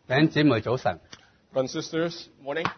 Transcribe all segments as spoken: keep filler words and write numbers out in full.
弟兄姊妹早晨， Brothers and sisters, morning.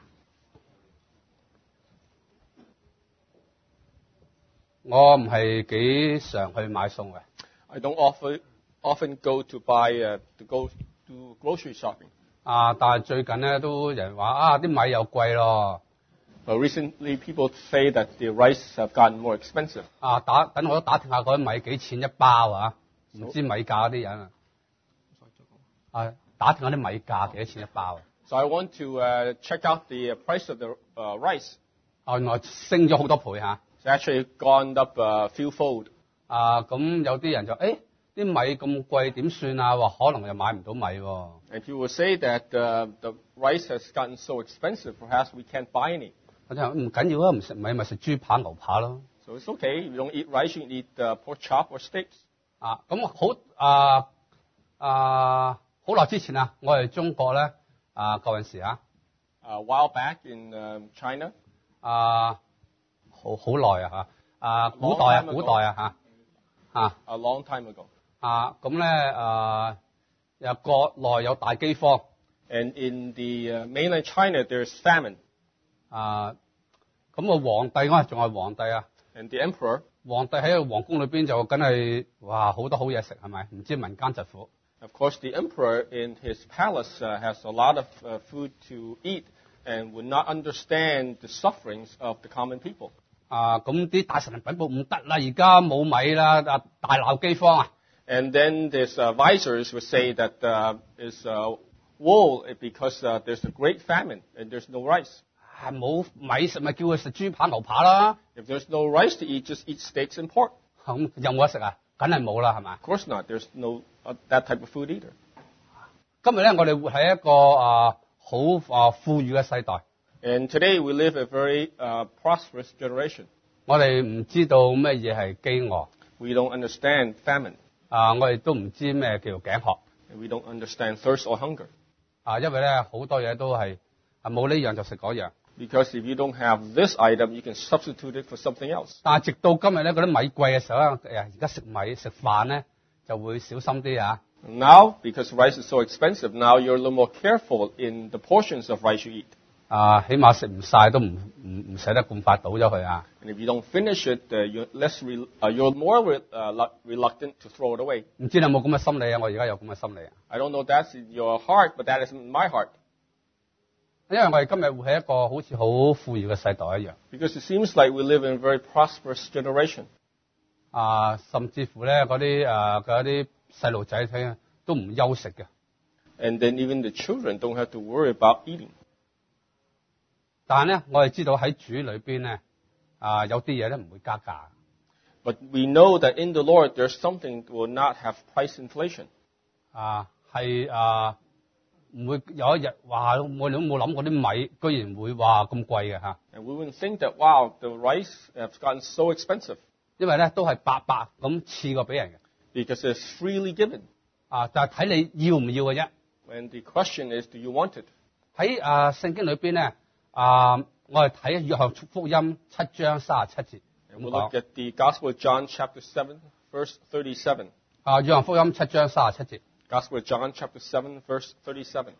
我唔係幾常去買餸嘅， I don't often often go to buy uh, to go to grocery shopping. 啊，但係最近咧都有人話啊，啲米又貴咯， But recently, people say that the rice have gotten more expensive. 啊打等我都打聽下嗰啲米幾錢一包啊，唔知米價嗰啲人啊，啊打聽下啲米價幾多錢一包啊， So I want to uh, check out the price of the uh, rice. 啊原來升咗好多倍嚇， It's actually gone up a few fold. 啊咁有啲人就誒啲米咁貴點算啊？話可能又買唔到米喎， And people will say that uh, the rice has gotten so expensive, perhaps we can't buy any. 我就話唔緊要啊，唔食米咪食豬扒牛扒咯。 So it's okay. If you don't eat rice, you can eat uh, pork chop or steaks. 啊，咁好啊啊好耐之前啊，我哋中國咧啊嗰陣時啊， A while back in uh, China, 啊好好耐啊嚇，啊古代啊 Long time ago. 古代啊嚇啊 a long time ago. 啊咁咧啊又國內有大饑荒 And in the uh, mainland China, there's famine. 啊，咁個皇帝嗰陣仲係皇帝啊， And the emperor, 皇帝喺個皇宮裏邊就梗係哇好多好嘢食係咪？唔知民間疾苦 of course, the emperor in his palace uh, has a lot of uh, food to eat and would not understand the sufferings of the common people. 啊，咁啲大臣嚟稟報唔得啦，而家冇米啦，啊大鬧饑荒啊！ And then these uh, visors would say that uh, is uh, woe because uh, there's a great famine and there's no rice. 係冇米食咪叫佢食豬扒牛扒啦， If there's no rice to eat, just eat steaks and pork. 咁有冇得食啊？梗係冇啦，係嘛？ Of course not. There's no uh, that type of food either. 今日咧，我哋活喺一個啊好啊富裕嘅世代， And today we live a very uh, prosperous generation. 我哋唔知道咩嘢係飢餓， We don't understand famine. 啊，我哋都唔知咩叫做頸渴， And we don't understand thirst or hunger. 啊，因為咧好多嘢都係啊冇呢樣就食嗰樣， Because if you don't have this item, you can substitute it for something else. 但係直到今日咧，嗰啲米貴嘅時候咧，誒而家食米食飯咧就會小心啲啊。 Now, because rice is so expensive, now you're a little more careful in the portions of rice you eat. 啊，起碼食唔晒都唔唔唔捨得咁快倒咗佢啊！ And if you don't finish it, uh, you're less re- uh, you're more re- uh, lu- reluctant to throw it away. 唔知你有冇咁嘅心理啊？我而家有咁嘅心理啊！ I don't know if that's in your heart, but that is in my heart. 因為我哋今日活喺一個好似好富裕嘅世代一樣， Because it seems like we live in a very prosperous generation. 啊，甚至乎咧嗰啲誒嗰啲細路仔睇都唔休息嘅。 And then even the children don't have to worry about eating. 但係咧，我哋知道喺主裏邊咧，啊有啲嘢咧唔會加價。 But we know that in the Lord, there's something that will not have price inflation. 啊係啊唔會有一日話我哋都冇諗過啲米居然會話咁貴嘅嚇， And we wouldn't think that, wow, the rice has gotten so expensive. 因為咧都係白白咁賜過俾人嘅。 Because it's freely given. 啊，就係睇你要唔要嘅啫。 And the question is, do you want it? 喺啊聖經裏邊咧，啊我哋睇約翰福音七章三十七節 And 咁 we'll look 講。 at the Gospel of John, chapter seven, verse thirty-seven. 啊約翰福音七章三十七節。 Gospel of John, chapter seven, verse thirty-seven.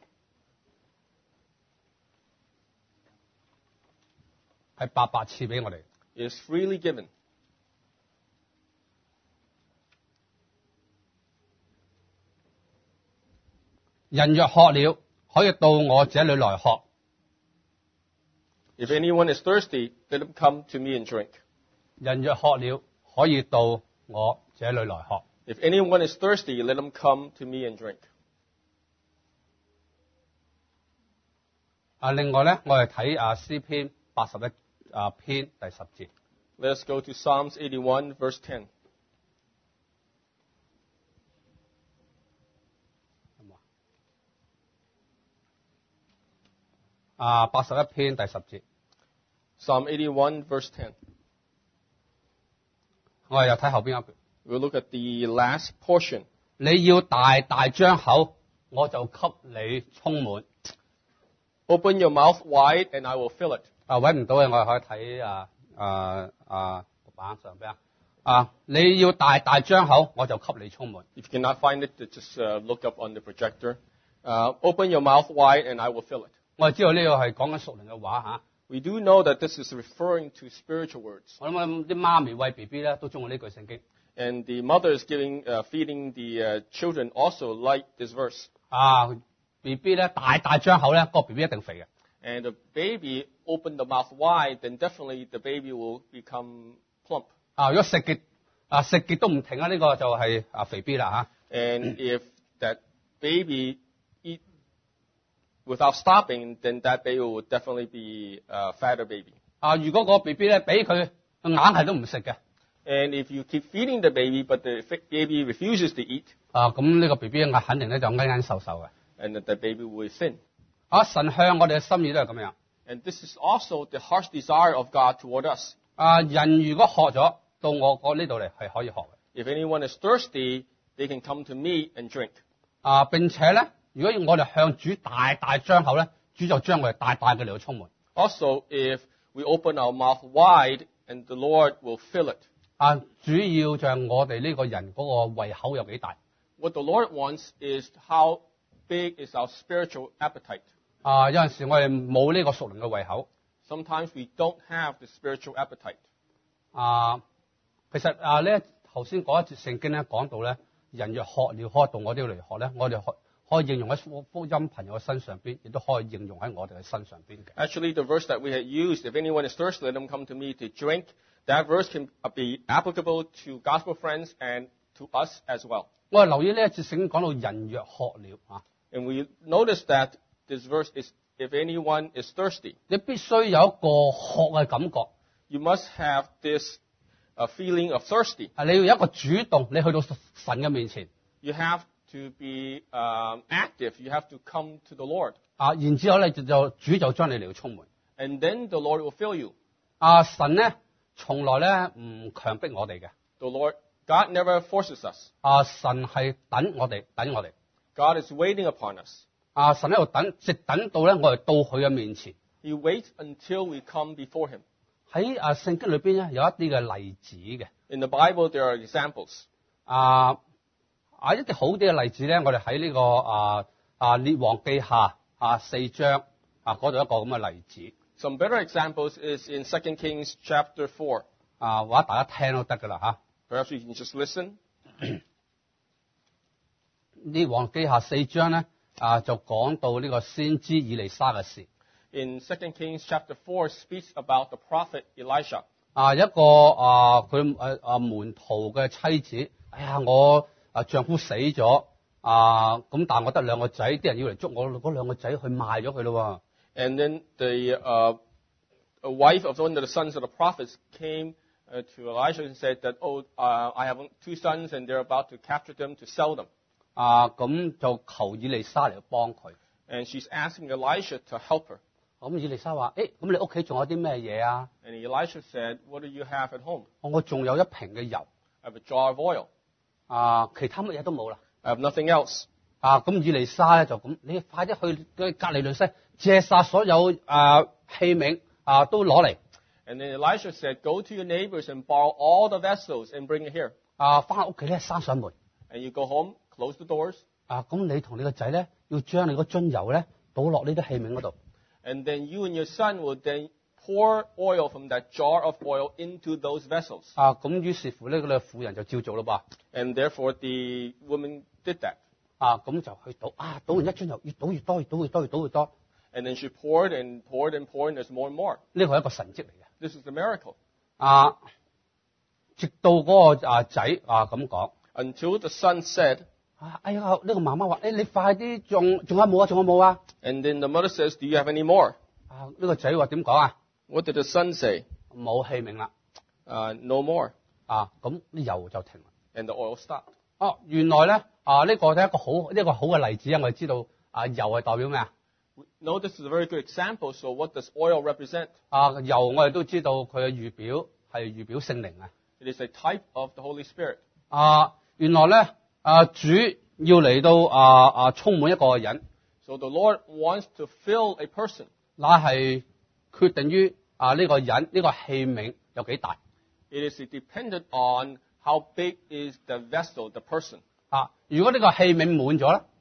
係白白賜俾我哋。 It is freely given. 人若渴了，可以到我這裏來喝。 If anyone is thirsty, let him come to me and drink. 人若渴了，可以到我這裏來喝。 If anyone is thirsty, let him come to me and drink. 啊，另外咧，我哋睇啊詩篇八十一啊篇第十節。 Let us go to Psalms eighty-one, verse ten. 啊，八十一篇第十節， Psalm eighty-one, verse ten. 我哋又睇後邊一句。 We'll look at the last portion. 你要大大張口，我就給你充滿。 Open your mouth wide, and I will fill it. 啊，揾唔到嘅，我哋可以睇啊啊啊板上邊啊。啊，你要大大張口，我就給你充滿。 If you cannot find it, just uh, look up on the projector. Uh, open your mouth wide and I will fill it. 我哋知道呢個係講緊屬靈嘅話嚇。 We do know that this is referring to spiritual words. 我諗啲媽咪餵 B B 咧都中意呢句聖經。 And the mothers giving, uh, feeding the uh, children also like this verse. 啊 ，B B 咧大大張口咧，個 B B 一定肥嘅。 And the baby open the mouth wide, then definitely the baby will become plump. 啊，如果食極啊食極都唔停啊，呢、這個就係啊肥 B 啦嚇。 And if that baby eat without stopping, then that baby will definitely be a fatter baby. 啊，如果個 B B 咧俾佢硬係都唔食嘅。 And if you keep feeding the baby, but the baby refuses to eat, 啊，咁呢個 B B 啊肯定咧就奀奀瘦瘦嘅。 and that the baby will thin. 啊，神向我哋嘅心意都係咁樣。 And this is also the heart's desire of God toward us. 啊，人如果渴咗，到我我呢度嚟係可以學嘅。 If anyone is thirsty, they can come to me and drink. 啊，並且咧，如果我哋向主大大張口咧，主就將我哋大大嘅嚟到充滿。 Also, if we open our mouth wide, and the Lord will fill it. 啊，主要就係我哋呢個人嗰個胃口有幾大。 What the Lord wants is how big is our spiritual appetite. 啊，有陣時我哋冇呢個屬靈嘅胃口。 Sometimes we don't have the spiritual appetite. 啊，其實啊咧頭先嗰一節聖經咧講到咧，人若渴了渴到我哋嚟學咧，我哋可可以應用喺福音朋友嘅身上邊，亦都可以應用喺我哋嘅身上邊嘅。 Actually, the verse that we had used, if anyone is thirsty, let them come to me to drink. That verse can be applicable to gospel friends and to us as well. 我哋留意呢一節聖經講到人若渴了啊， And we notice that this verse is, if anyone is thirsty, 你必須有一個渴嘅感覺。 you must have this uh, feeling of thirsty. 啊，你要有一個主動，你去到神嘅面前 You have to be um, active. You have to come to the Lord. 啊，然之後咧就就主就將你嚟到充滿。 And then the Lord will fill you. 啊，神咧從來咧唔強迫我哋嘅。 The Lord, God never forces us. 啊，神係等我哋，等我哋。 God is waiting upon us. 啊，神喺度等，直等到咧我哋到佢嘅面前。 He waits until we come before Him. 喺啊聖經裏邊咧有一啲嘅例子嘅。 In the Bible, there are examples. 啊啊一啲好啲嘅例子咧，我哋喺呢個啊啊列王記下啊四章啊嗰度一個咁嘅例子。 Some better examples is in Second Kings chapter four. 啊，或者大家聽都得噶啦嚇。 Perhaps you can just listen. 列王記下四章咧啊就講到呢個先知以利沙嘅事。 In Second Kings chapter four speaks about the prophet Elisha. 啊一個啊佢誒啊門徒嘅妻子，哎呀我啊丈夫死咗啊咁，但係我得兩個仔，啲人要嚟捉我嗰兩個仔去賣咗佢咯。 And then the uh, a wife of one of the sons of the prophets came uh, to Elisha and said that, oh, uh, I have two sons and they're about to capture them to sell them. 啊咁就求以利沙嚟幫佢。 And she's asking Elisha to help her. 咁以利沙話：，誒咁你屋企仲有啲咩嘢啊？ And Elisha said, what do you have at home? 我仲有一瓶嘅油， I have a jar of oil. 啊其他乜嘢都冇啦。 I have nothing else. 啊咁以利沙咧就咁，你快啲去隔離鄰舍借晒所有啊器皿啊都攞嚟。 And then Elisha said, go to your neighbors and borrow all the vessels and bring it here. 啊翻屋企咧閂上門。 And you go home, close the doors. 啊咁你同你個仔咧要將你個樽油咧倒落呢啲器皿嗰度。 And then you and your son will then pour oil from that jar of oil into those vessels. 啊咁於是乎呢個婦人就照做咯噃。 And therefore the woman did that. 啊咁就去倒，啊倒完一樽油越倒越多，越倒越多，越倒越多。 And then she poured and poured and poured, and there's more and more. 呢個係一個神蹟嚟嘅。 This is a miracle. 啊，直到嗰個啊仔啊咁講。 Until the son said, 啊，哎呀，呢、這個媽媽話：，誒、哎，你快啲，仲仲有冇啊？仲有冇啊？ and then the mother says, do you have any more? 啊，呢、這個仔話點講啊？ What did the son say? 冇器皿啦。 Uh, no more. 啊，咁啲油就停啦。 And the oil stopped. 哦、啊，原來咧啊，呢、這個係一個好呢、這個好嘅例子啊！我哋知道啊，油係代表咩啊？ We know this is a very good example. So what does oil represent? 啊，油我哋都知道佢嘅預表係預表聖靈啊。 It is a type of the Holy Spirit. 啊，原來咧啊，主要嚟到啊啊充滿一個人， So the Lord wants to fill a person. 那係決定於啊呢、這個人呢、這個器皿有幾大。 It is dependent on how big is the vessel, the person. 啊，如果呢個器皿滿咗咧，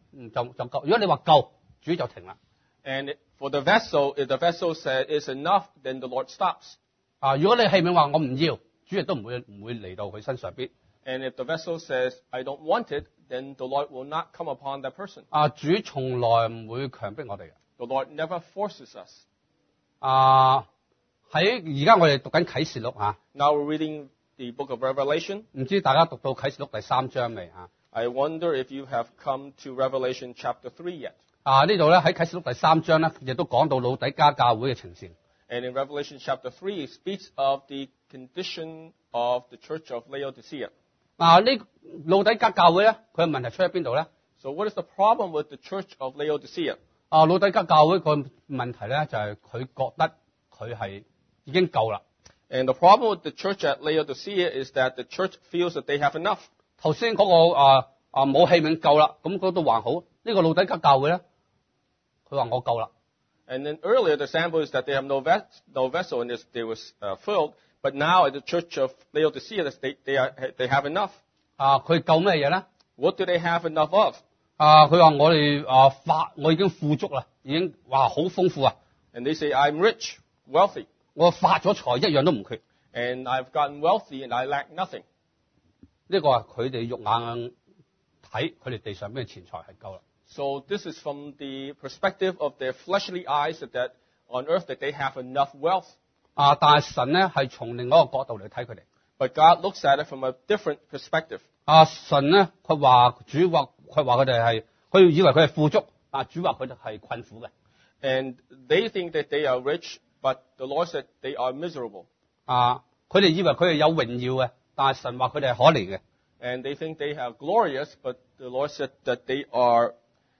嗯就就夠。如果你話夠，主就停啦。 And for the vessel, if the vessel said it's enough, then the Lord stops. 啊，如果你器皿話我唔要，主亦都唔會唔會嚟到佢身上邊。 And if the vessel says, I don't want it, then the Lord will not come upon that person. 啊，主從來唔會強迫我哋嘅。 The Lord never forces us. 啊，喺而家我哋讀緊啟示錄啊， Now we're reading the book of Revelation. 唔知大家讀到啟示錄第三章未啊？ I wonder if you have come to Revelation chapter three yet. 啊，呢度咧喺啟示錄第三章咧，亦都講到老底嘉教會嘅情形。 And in Revelation chapter three, it speaks of the condition of the church of Laodicea. 啊，呢老底嘉教會咧，佢嘅問題出喺邊度咧？ So what is the problem with the church of Laodicea? 啊，老底嘉教會個問題咧，就係、是、佢覺得佢係已經夠啦。 And the problem with the church at Laodicea is that the church feels that they have enough. 頭先嗰個啊啊冇器皿夠啦，咁嗰度還好。呢、這個老底嘉教會咧，佢話我夠啦。 And then earlier, the example is that they have no, ves- no vessel and this, they was uh, filled. But now at the church of Laodicea, they, they, are, they have enough. 啊，佢夠咩嘢咧？ What do they have enough of? 啊，佢話我哋啊發，我已經富足啦，已經哇好豐富啊！ And they say, I'm rich, wealthy, 我發咗財，一樣都唔缺。 and I've gotten wealthy and I lack nothing. 呢個係佢哋肉眼睇，佢哋地上邊嘅錢財係夠啦。 So this is from the perspective of their fleshly eyes that, that on earth that they have enough wealth. 啊，但係神咧係從另外一個角度嚟睇佢哋。 But God looks at it from a different perspective. 啊，神咧佢話主話佢話佢哋係，佢以為佢係富足，但係主話佢哋係困苦嘅。 And they think that they are rich, but the Lord said they are miserable. 啊，佢哋以為佢哋有榮耀嘅，但係神話佢哋係可憐嘅。 And they think they have glorious, but the Lord said that they are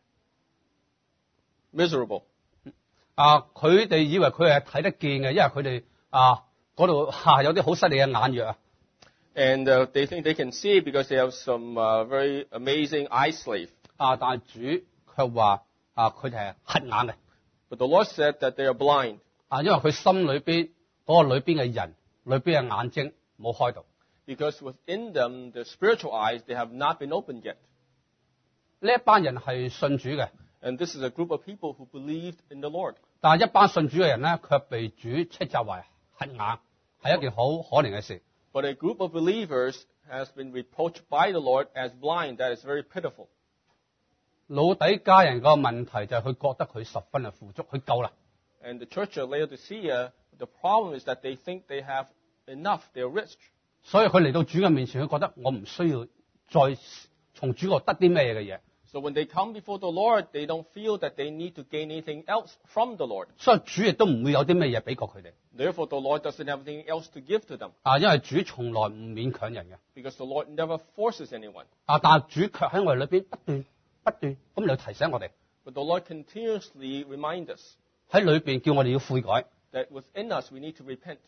miserable. 啊，佢哋以為佢係睇得見嘅，因為佢哋啊嗰度嚇有啲好犀利嘅眼藥啊。 And uh, they think they can see because they have some uh, very amazing eye slave. 啊，但係主卻話啊，佢哋係黑眼嘅。 But the Lord said that they are blind. 啊，因為佢心裏邊嗰、個裏邊嘅人，裏邊嘅眼睛冇開到。 Because within them, the spiritual eyes, they have not been opened yet. 呢一班人係信主嘅， And this is a group of people who believed in the Lord. 但係一班信主嘅人咧，卻被主斥責為黑眼，係一件好可憐嘅事。 But a group of believers has been reproached by the Lord as blind. That is very pitiful. 老底家人個問題就係佢覺得佢十分係富足，佢夠啦。 And the church of Laodicea, the problem is that they think they have enough. They're rich. 所以佢嚟到主嘅面前，佢覺得我唔需要再從主嗰度得啲咩嘢嘅嘢。 So when they come before the Lord, they don't feel that they need to gain anything else from the Lord. 所以主亦都唔會有啲咩嘢俾過佢哋。 Therefore, the Lord doesn't have anything else to give to them. 啊，因為主從來唔勉強人嘅。 Because the Lord never forces anyone. 啊，但係主卻喺我哋裏邊不斷不斷咁嚟提醒我哋， But the Lord continuously reminds us 喺裏邊叫我哋要悔改。 that within us we need to repent.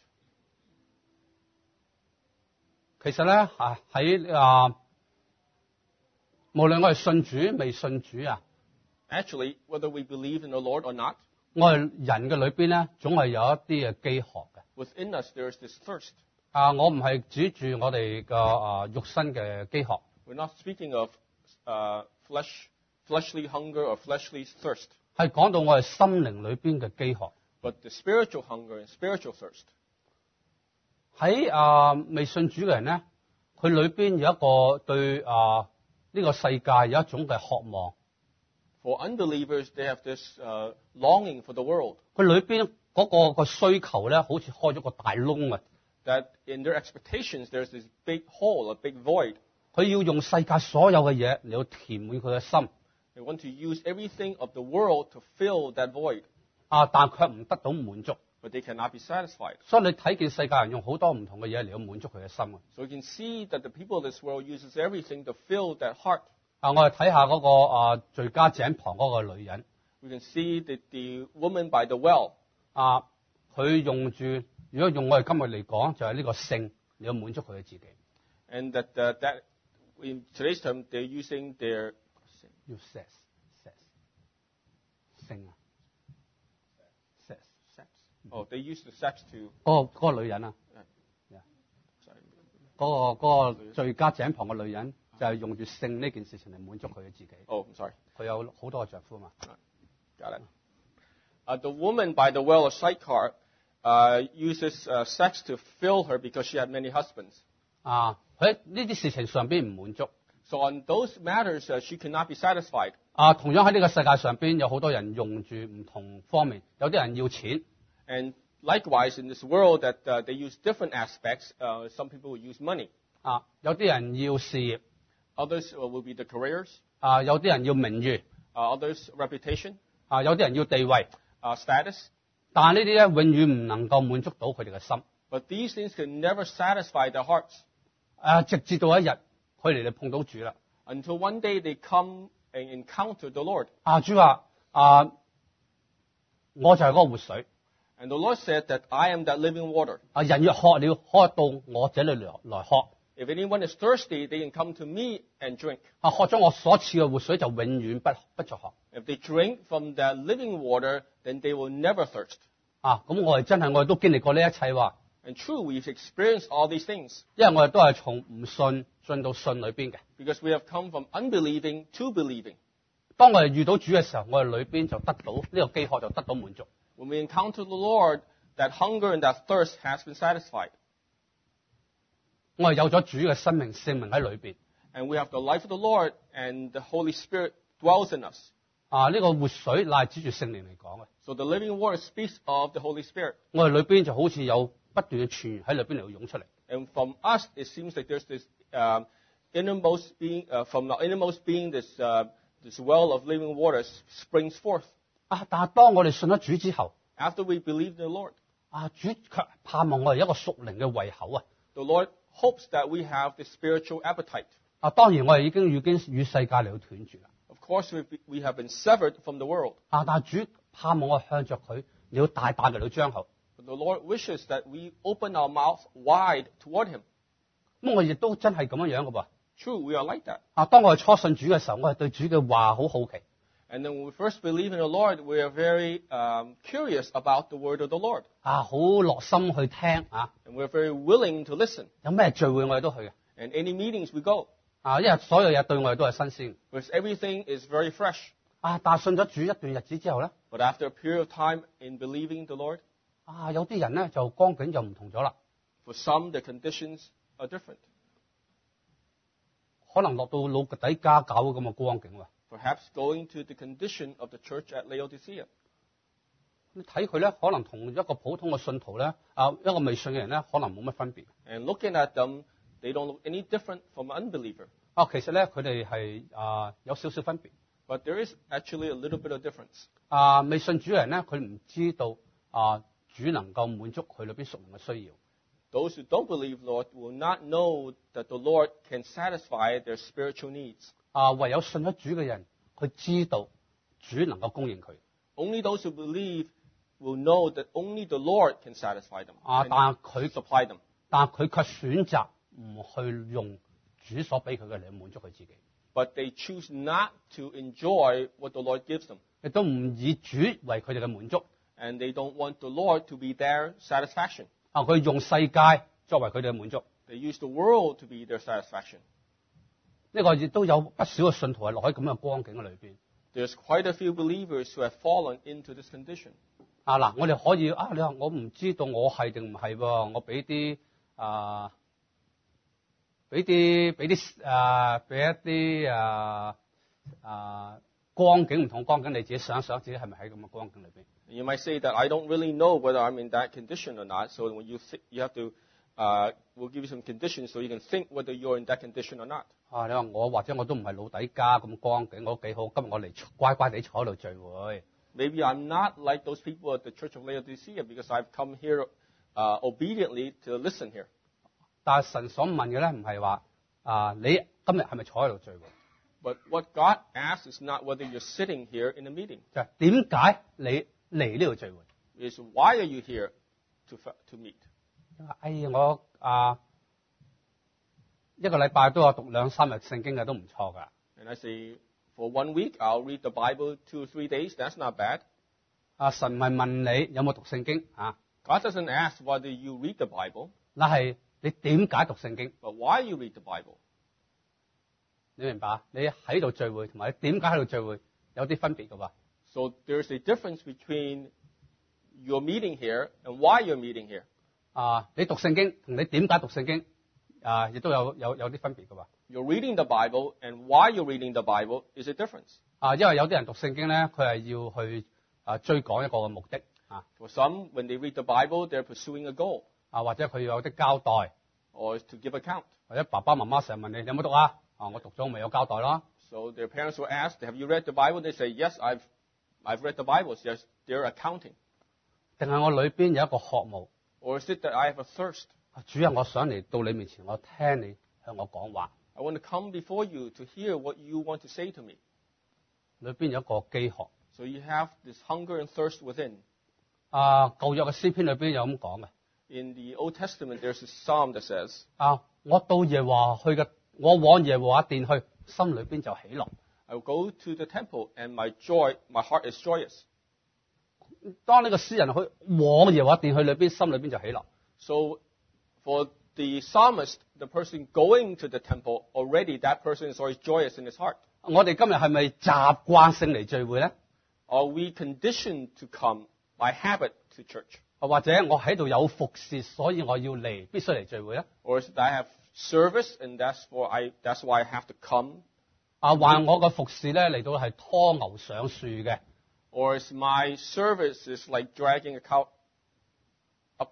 其實咧，啊喺啊，無論我係信主未信主啊， Actually, whether we believe in the Lord or not, 我哋人嘅裏邊咧，總係有一啲嘅飢渴嘅。 within us there is this thirst. 啊，我唔係指住我哋嘅啊肉身嘅飢渴， We're not speaking of uh, flesh, fleshly hunger or fleshly thirst, 係講到我哋心靈裏邊嘅飢渴。 but the spiritual hunger and spiritual thirst. 喺啊未信主嘅人咧，佢裏邊有一個對啊呢個世界有一種嘅渴望。 For unbelievers, they have this uh, longing for the world, 佢裏邊嗰個個需求咧，好似開咗個大窿啊！ that in their expectations there's this big hole, a big void. 佢要用世界所有嘅嘢嚟到填滿佢嘅心， They want to use everything of the world to fill that void, 啊，但卻唔得到滿足。 but they cannot be satisfied. 所以你睇見世界人用好多唔同嘅嘢嚟到滿足佢嘅心啊！ So you can see that the people of this world uses everything to fill that heart. 啊，我哋睇下嗰個啊最佳井旁嗰個女人 We can see that the woman by the well, 啊，佢用住如果用我哋今日嚟講，就係、是、呢個性嚟到滿足佢嘅自己。 and that uh, that in today's term they're using their 要 sex sex 性啊 sex sex. Oh, they use the sex to. 嗰、個嗰、個女人啊， Sorry. 嗰、個嗰、個最佳井旁嘅女人就係用住性呢件事情嚟滿足佢嘅自己。 Oh, I'm sorry. 佢有好多個丈夫嘛。 Got it. Uh, the woman by the well of Sychar uh, uses uh, sex to fill her because she had many husbands. 啊，佢喺呢啲事情上邊唔滿足。 So on those matters, uh, she cannot be satisfied. 啊，同樣喺呢個世界上邊有好多人用住唔同方面，有啲人要錢。 And likewise, in this world, that uh, they use different aspects. Uh, some people will use money. 啊，有啲人要事業。 Others uh, will be the careers. 啊，有啲人要名譽。 Uh, others, reputation, 啊，有啲人要地位。 uh, status. 但係呢啲咧，永遠唔能夠滿足到佢哋嘅心。 But these things can never satisfy their hearts 啊，直至到一日，佢哋就碰到主啦。 until one day they come and encounter the Lord. 啊，主話：啊，我就係嗰個活水。 And the Lord said that I am that living water. 啊，人若渴了，可到我這裏來來喝。 If anyone is thirsty, they can come to me and drink. 啊，喝咗我所賜嘅活水，就永遠不不再渴。 If they drink from that living water, then they will never thirst. 啊，咁我哋真係我哋都經歷過呢一切喎。 And true, we've experienced all these things 因為我哋都係從唔信進到信裏邊嘅。 because we have come from unbelieving to believing. 當我哋遇到主嘅時候，我哋裏邊就得到呢、這個飢渴就得到滿足。 When we encounter the Lord, that hunger and that thirst has been satisfied. 我哋有咗主嘅生命聖命喺裏邊。 And we have the life of the Lord, and the Holy Spirit dwells in us. 啊，呢、這個活水乃係指住聖靈嚟講嘅。 So the living water speaks of the Holy Spirit. 我哋裏邊就好似有不斷嘅泉源喺裏邊嚟湧出嚟。 And from us, it seems like there's this um, innermost being, uh, from the innermost being, this, uh, this well of living water springs forth. 啊，但係當我哋信咗主之後， After we believe in the Lord, 啊，主卻盼望我哋一個屬靈嘅胃口啊！ the Lord hopes that we have the spiritual appetite. 啊，當然我哋已經已經與世界嚟到斷絕啦。 Of course, we we have been severed from the world. 啊，但係主盼望我向着佢，你要大大嘅嚟到張口。 But the Lord wishes that we open our mouth wide toward Him. 咁我亦都真係咁樣樣嘅噃。 True, we are like that. 啊，當我哋初信主嘅時候，我係對主嘅話好好奇。 And then when we first believe in the Lord, we are very um, curious about the word of the Lord. 啊，好落心去聽啊， And we're very willing to listen. 有咩聚會我哋都去嘅。 And any meetings we go, 啊，因為所有嘢對我哋都係新鮮。 because everything is very fresh. 啊，但係信咗主一段日子之後咧， But after a period of time in believing the Lord, 啊，有啲人咧就光景就唔同咗啦。 for some, the conditions are different. 可能落到老底家搞咁嘅光景喎。 Perhaps going to the condition of the church at Laodicea. 你睇佢咧，可能同一個普通嘅信徒咧，啊，一個未信嘅人咧，可能冇乜分別。 And looking at them, they don't look any different from an unbeliever. 啊，其實咧佢哋係啊有少少分別。 But there is actually a little bit of difference. 啊，未信主嘅人咧，佢唔知道啊主能夠滿足佢裏邊屬靈嘅需要。 Those who don't believe Lord will not know that the Lord can satisfy their spiritual needs. 啊，唯有信咗主嘅人，佢知道主能夠供應佢。 Only those who believe will know that only the Lord can satisfy them 啊， and 但係佢 supply them. 但係佢卻選擇唔去用主所俾佢嘅嚟滿足佢自己， But they choose not to enjoy what the Lord gives them. 亦都唔以主為佢哋嘅滿足。 And they don't want the Lord to be their satisfaction. 啊，佢用世界作為佢哋嘅滿足。 They use the world to be their satisfaction. 呢個亦都有不少嘅信徒係落喺咁嘅光景嘅裏邊。 There's quite a few believers who have fallen into this condition. 啊嗱，我哋可以啊，你話我唔知道我係定唔係喎，我俾啲啊，俾啲俾啲啊，俾一啲啊啊光景唔同光景，你自己想一想自己係咪喺咁嘅光景裏邊？ You might say that I don't really know whether I'm in that condition or not. So when you th- you have to, uh, we'll give you some conditions so you can think whether you're in that condition or not. 啊，你話我或者我都唔係老底家咁光景，我都幾好。今日我嚟乖乖地坐喺度聚會。 Maybe I'm not like those people at the Church of Laodicea because I've come here uh, obediently to listen here. 但係神所問嘅咧，唔係話啊，你今日係咪坐喺度聚會？ But what God asks is not whether you're sitting here in a meeting. 就係點解你嚟呢度聚會？ It's why are you here to, fa- to meet? 哎呀，我啊一個禮拜都有讀兩三日聖經嘅，都唔錯㗎。 And I say, for one week, I'll read the Bible two or three days. That's not bad. 啊，神唔係問你有冇讀聖經啊， God doesn't ask whether you read the Bible, 那係你點解讀聖經？ but why you read the Bible. 你明白？你喺度聚會同埋你點解喺度聚會有啲分別㗎喎。 So there's a difference between your meeting here and why you're meeting here. 啊，你讀聖經同你點解讀聖經啊，亦都有有有啲分別㗎喎。 You're reading the Bible and why you're reading the Bible is a difference. 啊，因為有啲人讀聖經咧，佢係要去啊追趕一個嘅目的啊， For some, when they read the Bible, they're pursuing a goal 啊或者佢有啲交代， or to give account. 或者爸爸媽媽成日問你你有冇讀啊？啊，我讀咗咪有交代咯。 So their parents will ask, have you read the Bible? They say, yes, I've, I've read the Bible. So yes, they're accounting. 定係我裏邊有一個渴慕， Or is it that I have a thirst? 啊主啊，我想嚟到你面前，我聽你向我講話， I want to come before you to hear what you want to say to me. 裏邊有一個飢渴。 So you have this hunger and thirst within. 啊，舊約嘅詩篇裏邊有咁講嘅。 In the Old Testament, there's a psalm that says, 啊，我到耶和華去嘅，我往耶和華殿去，心裏邊就喜樂。 I will go to the temple and my joy, my heart is joyous. 當呢個詩人去往耶和華殿去裏邊，心裏邊就喜樂。 So for the psalmist, the person going to the temple, already that person is always joyous in his heart. 我哋今日係咪習慣性嚟聚會咧？ Are we conditioned to come by habit to church? 或者我喺度有服侍，所以我要嚟，必須嚟聚會咧？ Or is it that I have service and that's, for I, that's why I have to come? 啊，話我嘅服侍咧嚟到係拖牛上樹嘅。 Or is my service is like dragging a cow up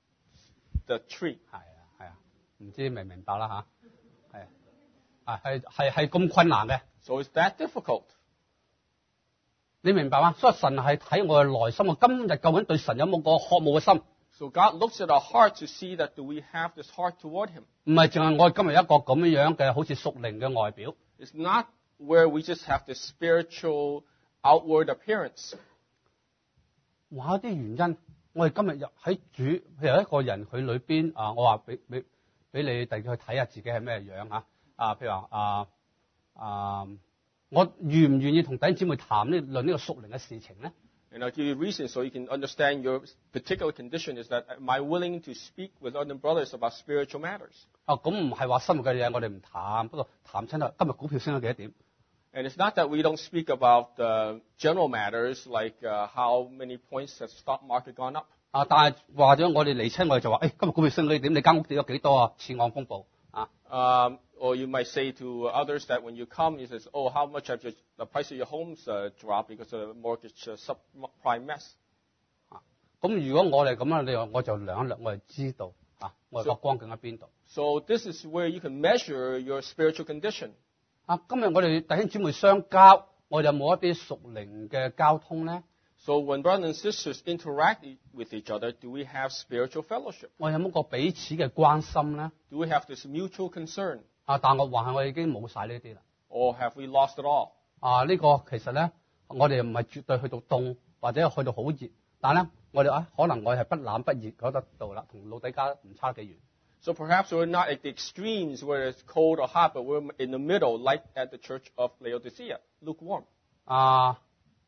the tree? 係啊係啊，唔知明唔明白啦吓？係啊係係係咁困難嘅， So is that difficult? 你明白嗎？所以神係睇我嘅內心，我今日究竟對神有冇個渴慕嘅心？ So God looks at our heart to see that do we have this heart toward Him. 唔係淨係我今日一個咁樣樣嘅好似屬靈嘅外表。 It's not where we just have this spiritual outward appearance. 哇！有啲原因，我哋今日入喺主，譬如一個人佢裏邊啊，我話俾俾俾你第二去睇下自己係咩樣嚇啊？譬如話啊啊，我願唔願意同弟兄姊妹談呢論呢個屬靈嘅事情咧？ And I'll give you a reason so you can understand your particular condition is that am I willing to speak with other brothers about spiritual matters? 啊，咁唔係話生活嘅嘢我哋唔談，不過談親啦，今日股票升咗幾多點？ And it's not that we don't speak about uh, general matters like uh, how many points has the stock market gone up. 啊，但係話咗我哋嚟親，我哋就話，誒，今日股票升咗幾點？你間屋跌咗幾多啊？次按風暴啊！ Um, or you might say to others that when you come, you says, oh, how much have your, the price of your homes uh, dropped because of the mortgage uh, subprime mess? 啊，咁如果我哋咁樣，你話我就量一量，我哋知道啊，我哋個光景喺邊度。 So this is where you can measure your spiritual condition. 啊，今日我哋弟兄姊妹相交，我哋有冇一啲屬靈嘅交通咧？ So when brothers and sisters interact with each other, do we have spiritual fellowship? 我有冇個彼此嘅關心咧？ Do we have this mutual concern? 啊，但我話係我已經冇晒呢啲啦。 Or have we lost it all? 啊，呢、個其實咧，我哋唔係絕對去到凍或者去到好熱，但係咧，我哋啊，可能我哋係不冷不熱嗰得度啦，同老底家唔差幾遠。 So perhaps we're not at the extremes where it's cold or hot, but we're in the middle, like at the church of Laodicea, lukewarm. 啊，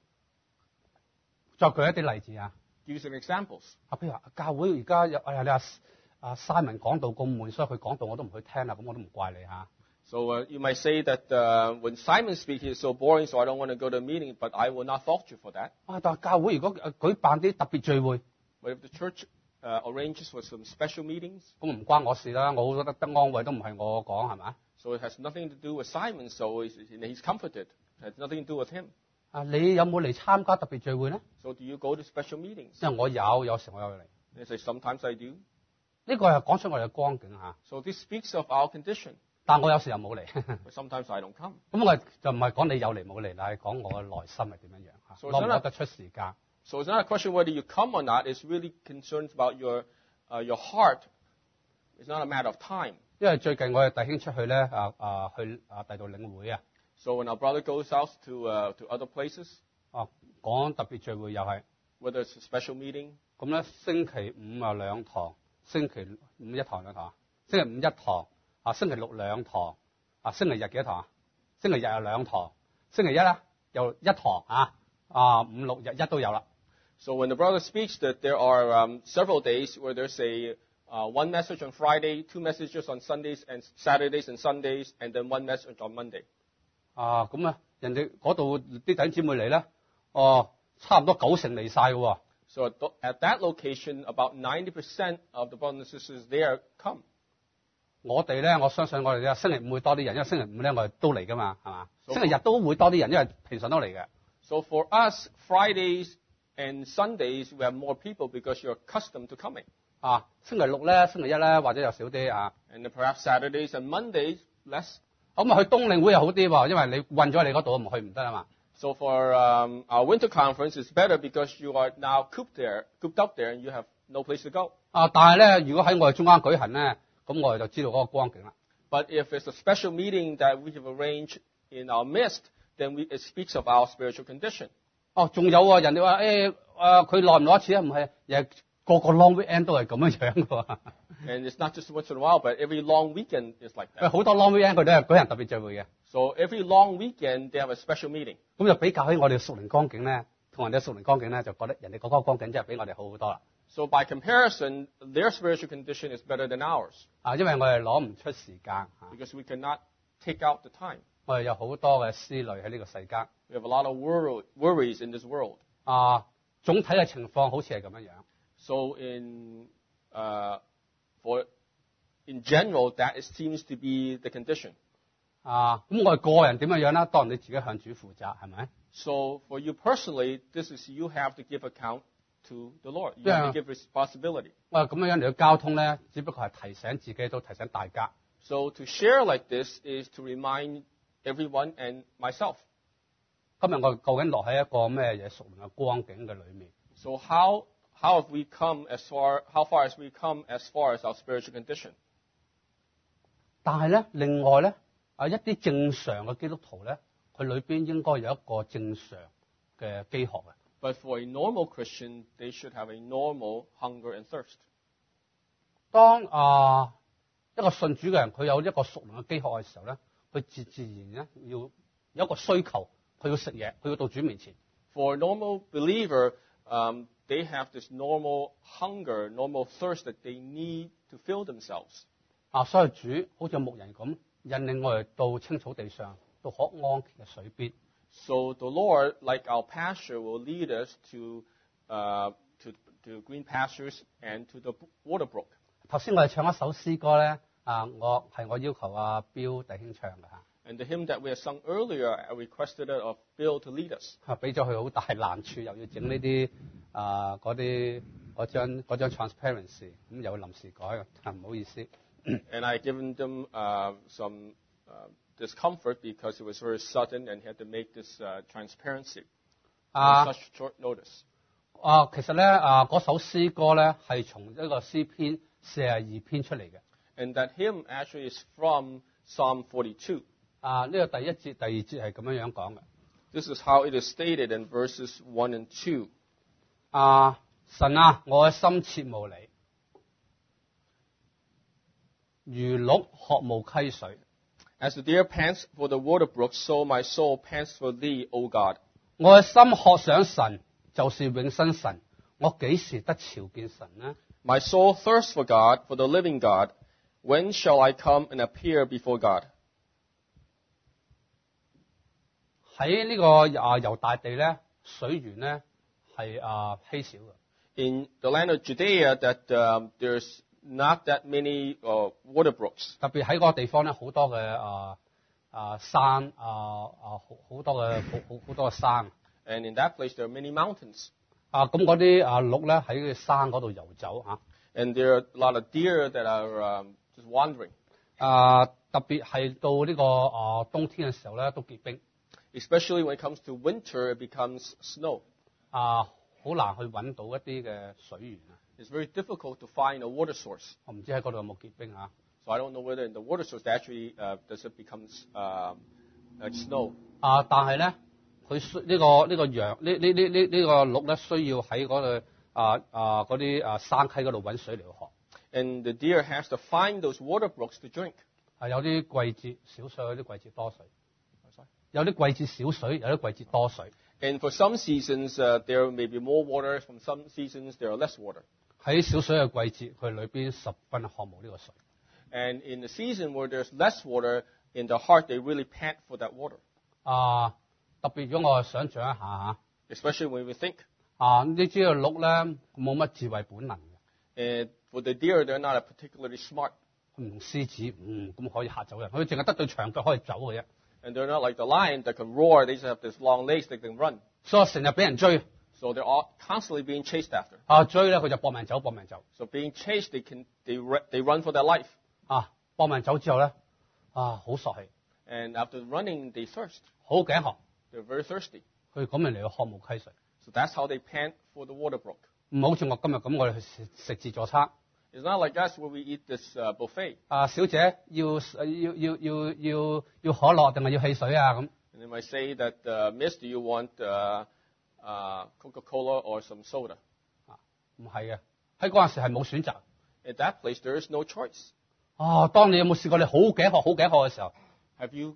再舉一啲例子啊。 Give you some examples. 啊，譬如話教會而家有，哎呀，你話啊 Simon 講道咁悶，所以佢講道我都唔去聽啦，咁我都唔怪你嚇。 So uh, you might say that uh, when Simon speaks, he's so boring, so I don't want to go to a meeting, but I will not fault you for that. 啊，但係教會如果誒舉辦啲特別聚會， But if the church uh, arranges for some special meetings, 咁唔關我事啦，我覺得得安慰都唔係我講係咪？ so it has nothing to do with Simon, so he's, he's comforted. It has nothing to do with him. 啊，你有冇嚟參加特別聚會咧？ So do you go to special meetings? 因為我有，有時我有嚟。 They say, sometimes I do. 呢個係講出我哋嘅光景嚇， So this speaks of our condition. 但我有時又冇嚟。 But sometimes I don't come. 咁我就唔係講你有嚟冇嚟啦，係講我嘅內心係點樣樣嚇， 所以攞唔攞得出時間。 So it's not a question whether you come or not. It's really concerns about your, uh, your heart. It's not a matter of time. 因為最近我哋弟兄出去咧啊啊去啊第度領會啊， So when our brother goes out to, uh, to other places, 啊講特別聚會又係， whether it's a special meeting, 咁咧星期五啊兩堂，星期五一堂兩堂，星期五一堂，啊星期六兩堂，啊星期日幾多堂啊？星期日有兩堂，星期一咧又一堂啊，啊五六日一都有啦。 so when the brother speaks that there are um, several days where there's a uh, one message on Friday, two messages on Sundays and Saturdays and Sundays, and then one message on Monday. 啊咁啊人哋嗰度啲弟兄姊妹嚟咧，哦，差唔多九成嚟晒嘅喎。 So at, th- at that location, about ninety percent of the brothers and sisters there come. 我哋咧，我相信我哋咧星期五會多啲人，因為星期五咧我哋都嚟噶嘛，係嘛？ So 星期日都會多啲人，因為平常都嚟嘅。 So for us, Fridays and Sundays, we have more people because you're accustomed to coming. 啊，星期六咧、星期一咧或者又少啲啊。 And then perhaps Saturdays and Mondays, less. 咁啊去冬令會又好啲喎，因為你韞咗你嗰度唔去唔得啊嘛。 So for um, our winter conference, it's better because you are now cooped there, cooped up there, and you have no place to go. 啊，但係咧，如果喺我哋中間舉行咧，咁我哋就知道嗰個光景啦。 But if it's a special meeting that we have arranged in our midst, then we, it speaks of our spiritual condition. 哦，仲有啊，人哋話誒誒，佢耐唔耐一次啊？唔係，日個個 long weekend 都係咁樣樣嘅喎。 And it's not just once in a while, but every long weekend is like that. 好多 long weekend 佢都係舉行特別聚會嘅。 So every long weekend, they have a special meeting. 咁就比較起我哋嘅屬靈光景咧，同人哋嘅屬靈光景咧，就覺得人哋嗰個光景真係比我哋好好多啦。 So by comparison, their spiritual condition is better than ours. 啊，因為我哋攞唔出時間 Because we cannot take out the time. 我哋有好多嘅思慮喺呢個世間。 We have a lot of wor- worries in this world. 啊，總體嘅情況好似係咁樣樣。 So in uh, for in general, that it seems to be the condition. 啊，咁我哋個人點樣樣啦？當然你自己向主負責，係咪？ So for you personally, this is you have to give account to the Lord. You have to give responsibility. 我哋咁樣樣嚟到交通咧，只不過係提醒自己，都提醒大家。 So to share like this is to remind everyone and myself. 今日我哋究竟落喺一個咩嘢屬靈嘅光景嘅裏面？ So how how have we come as far how far as we come as far as our spiritual condition? 但係咧，另外咧，啊一啲正常嘅基督徒咧，佢裏邊應該有一個正常嘅飢渴嘅。 But for a normal Christian, they should have a normal hunger and thirst. 當啊一個信主嘅人，佢有一個屬靈嘅飢渴嘅時候咧，佢自自然咧要有一個需求，佢要食嘢，佢要到主面前。 For a normal believer, um, they have this normal hunger, normal thirst that they need to fill themselves. 啊，所以主好似牧人咁，引領我哋到青草地上，到可安歇嘅水邊。 So the Lord, like our pastor, will lead us to, uh, to, to green pastures and to the water brook. 頭先我哋唱一首詩歌咧，啊，我係我要求阿標弟兄唱嘅嚇， And the hymn that we have sung earlier, I requested it of Bill to lead us. 啊，俾咗佢好大難處，又要整呢啲啊嗰啲嗰張嗰張 transparency，咁又要臨時改，啊唔好意思。 And I given them uh, some uh, discomfort because it was very sudden and he had to make this uh, transparency on 啊 such short notice. 啊，其實咧啊嗰首詩歌咧係從一個詩篇四十二篇出嚟嘅。 And that hymn actually is from Psalm forty-two. 啊，呢個第一節、第二節係咁樣樣講嘅。 This is how it is stated in verses one and two. 啊，神啊，我嘅心切慕你，如鹿渴慕溪水。 As the deer pants for the water brook, so my soul pants for thee, O God. 我嘅心渴想神，就是永生神。我幾時得朝見神呢？ My soul thirsts for God, for the living God. When shall I come and appear before God? 喺呢個啊猶大地咧，水源咧係啊稀少嘅。 In the land of Judea, that um, there's not that many uh, water brooks. 特別喺嗰個地方咧，好多嘅啊啊山啊啊好好多嘅好好好多嘅山。 And in that place, there are many mountains. 啊咁嗰啲啊鹿咧喺山嗰度遊走嚇。 And there are a lot of deer that are um, just wandering. 啊特別係到呢個啊冬天嘅時候咧，都結冰。 Especially when it comes to winter, it becomes snow. 啊好難去揾到一啲嘅水源啊。 It's very difficult to find a water source. 我唔知喺嗰度有冇結冰嚇。 So I don't know whether in the water source actually uh, does it becomes uh, like snow. 啊，但係咧，佢需呢個呢個羊呢呢呢呢呢個鹿咧，需要喺嗰度啊啊嗰啲啊山溪嗰度揾水嚟喝。 And the deer has to find those water brooks to drink. 係有啲季節少水，有啲季節多水。有啲季節少水，有啲季節多水。 And for some seasons, uh, there may be more water. From some seasons, there are less water. 喺少水嘅季節，佢裏邊十分渴慕呢個水。 And in the season where there's less water, in the heart, they really pant for that water. 啊， 特別如果我想象一下嚇， especially when we think. 啊，你知道鹿咧冇乜智慧本能嘅， And for the deer, they're not particularly smart. 佢唔同獅子，嗯咁可以嚇走人，佢淨係得對長腳可以走嘅啫， And they're not like the lion that can roar. They just have this long legs that can run. 所以成日俾人追， So they're all constantly being chased after. 啊追咧佢就搏命走搏命走， So being chased, they can they re- they run for their life. 啊搏命走之後咧，啊好索氣， And after running, they thirst. 好頸渴， They're very thirsty. 佢咁樣嚟到渴慕溪水， So that's how they pant for the water brook. 唔好似我今日咁，我哋去食食自助餐。 It's not like us where we eat this uh, buffet. 啊，小姐要要要要要要可樂定係要汽水啊咁？ And they might say that, uh, Miss, do you want uh, uh, Coca-Cola or some soda? 唔係嘅，喺嗰陣時係冇選擇。 At that place, there is no choice. 啊，當你有冇試過你好頸渴好頸渴嘅時候， Have you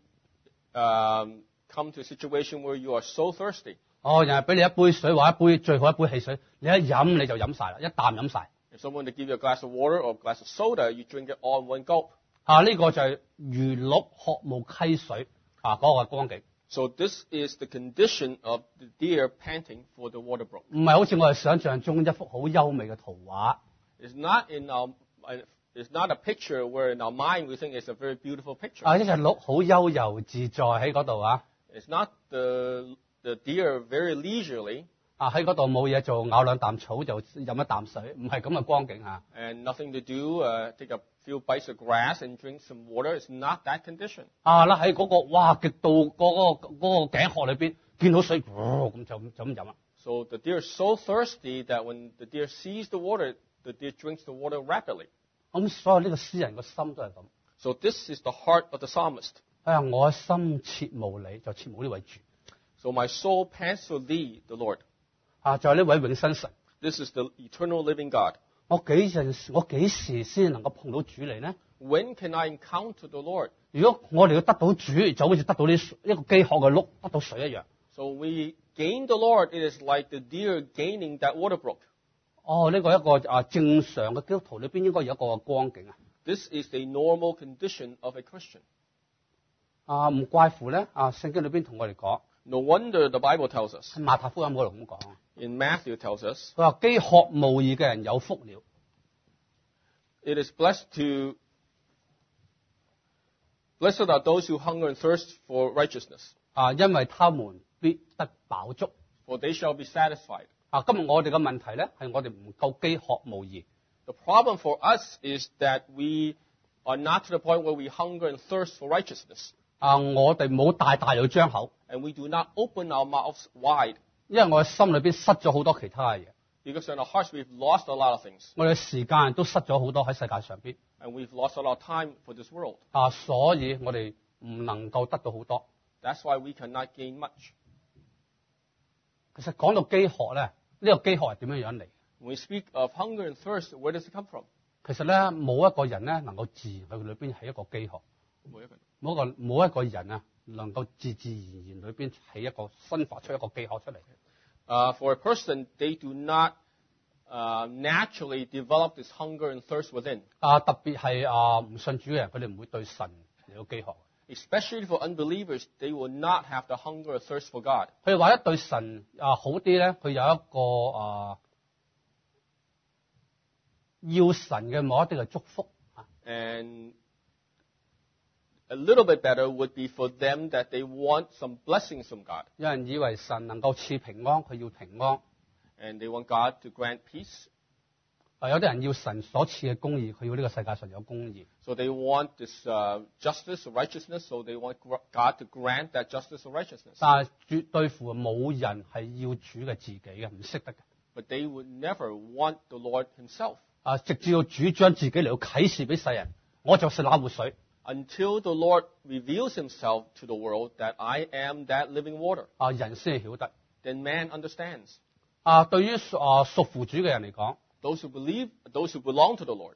um, come to a situation where you are so thirsty? 哦，人係俾你一杯水或一杯最好一杯汽水，你一飲你就飲晒啦，一啖飲晒。 If someone to give you a glass of water or a glass of soda, you drink it all in one gulp. 啊，呢、個就係如鹿渴慕溪水啊嗰、個光景， So this is the condition of the deer panting for the water brook. 唔係好似我哋想象中一幅好優美嘅圖畫。 It's not in our, it's not a picture where in our mind we think it's a very beautiful picture. 啊，一隻鹿好悠遊自在喺嗰度啊， It's not the the deer very leisurely 啊喺嗰度冇嘢做，咬兩啖草就飲一啖水，唔係咁嘅光景啊。 and nothing to do. Uh, take a few bites of grass and drink some water. It's not that condition. 啊啦喺嗰個哇極度嗰、個嗰、個頸渴裏邊，見到水，咁、就就咁飲啦。 So the deer is so thirsty that when the deer sees the water, the deer drinks the water rapidly. 咁所以呢個詩人個心都係咁。 So this is the heart of the psalmist. 哎呀，我心切慕你，就切慕呢位主。 So my soul pants for thee, the Lord. 啊，就係呢位永生神。 This is the eternal living God. 我幾陣時，我幾時先能夠碰到主嚟呢？ When can I encounter the Lord? 如果我哋要得到主，就好似得到呢一個飢渴嘅鹿得到水一樣。 So we gain the Lord. It is like the deer gaining that water brook. 哦，呢、個一個啊正常嘅基督徒裏邊應該有一個光景啊。 This is the normal condition of a Christian. 啊，唔怪乎咧，啊聖經裏邊同我哋講， No wonder the Bible tells us. 喺馬太福音嗰度咁講， In Matthew tells us, 佢話飢渴慕義嘅人有福了。 it is blessed to, blessed are those who hunger and thirst for righteousness, 啊，因為他們必得飽足。 for they shall be satisfied. 啊，今日我哋嘅問題咧係我哋唔夠飢渴慕義。 The problem for us is that we are not to the point where we hunger and thirst for righteousness, 啊，我哋冇大大嚟張口， and we do not open our mouths wide, 因為我哋心裏邊塞咗好多其他嘅嘢， because in our hearts we've lost a lot of things, 我哋時間都塞咗好多喺世界上邊。 and we've lost a lot of time for this world. 啊，所以我哋唔能夠得到好多。 That's why we cannot gain much. 其實講到飢渴咧，呢、個飢渴係點樣樣嚟？ When we speak of hunger and thirst, where does it come from? 其實咧，冇一個人咧能夠自然佢裏邊係一個飢渴，冇一個冇一個人啊能夠自自然然裏邊起一個生發出一個飢渴出嚟。 Uh, for a person, they do not uh, naturally develop this hunger and thirst within. 啊，特別係啊唔信主嘅人，佢哋唔會對神有飢渴。 Especially for unbelievers, they will not have the hunger or thirst for God. 佢哋話咧對神啊好啲咧，佢有一個啊要神嘅某一啲嘅祝福啊。 And a little bit better would be for them that they want some blessings from God. 有人以為神能夠賜平安，佢要平安。 And they want God to grant peace. 啊，有啲人要神所賜嘅公義，佢要呢個世界上有公義。 So they want this uh, justice or righteousness, so they want gr- God to grant that justice or righteousness. 但係絕對乎冇人係要主嘅自己嘅，唔識得嘅。 But they would never want the Lord himself. 啊，直至到主將自己嚟到啟示俾世人，我就是那活水。 Until the Lord reveals himself to the world that I am that living water, 啊，人先係曉得。 then man understands. 啊，對於啊屬父主嘅人嚟講， Those who believe, those who belong to the Lord.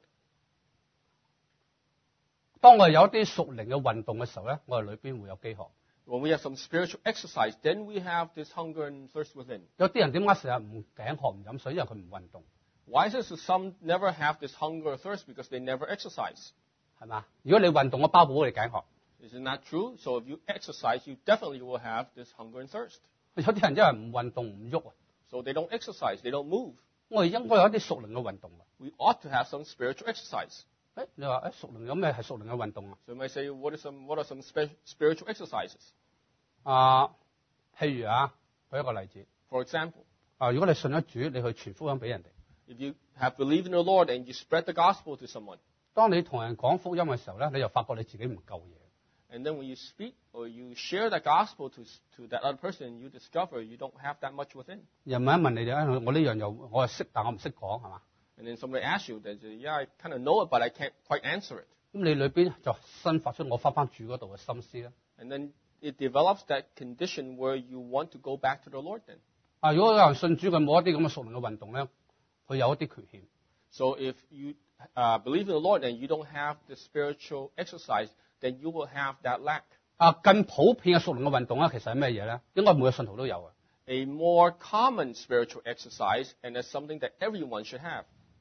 當我哋有一啲屬靈嘅運動嘅時候咧，我哋裏邊會有飢渴。 When we have some spiritual exercise, then we have this hunger and thirst within. 有啲人點解成日唔頸渴唔飲水？因為佢唔運動， Why is it that some never have this hunger or thirst? Because they never exercise. 係嘛？如果你運動，我包保你頸渴。 Isn't that true? So if you exercise, you definitely will have this hunger and thirst. 有啲人因為唔運動唔喐啊， So they don't exercise, they don't move. 我哋應該有一啲屬靈嘅運動啊。 We ought to have some spiritual exercise. 誒，你話誒屬靈有咩係屬靈嘅運動啊？ So you might say, what are some, what are some spe- spiritual exercises? 啊，譬如啊，舉一個例子 For example, 啊，如果你信咗主，你去傳福音俾人哋， if you have believed in the Lord and you spread the gospel to someone, 當你同人講福音嘅時候咧，你就發覺你自己唔夠嘢。 and then when you speak or you share the gospel to, to that other person, you discover you don't have that much within. 人問一問你哋，誒我呢樣又我係識，但我唔識講係嘛？ And then somebody asks you, they say, yeah, I kind of know it, but I can't quite answer it. 咁你裏邊就新發出我翻翻主嗰度嘅心思咧。 And then it develops that condition where you want to go back to the Lord then. 啊，如果有人信主佢冇一啲咁嘅屬靈嘅運動咧，佢有一啲缺陷。 So if you uh, believe in the Lord and you don't have the spiritual exercise, then you will have that lack. 啊，更普遍嘅屬靈嘅運動咧，其實係咩嘢咧？應該每個信徒都有嘅。 A more common spiritual exercise, and it's something that everyone should have.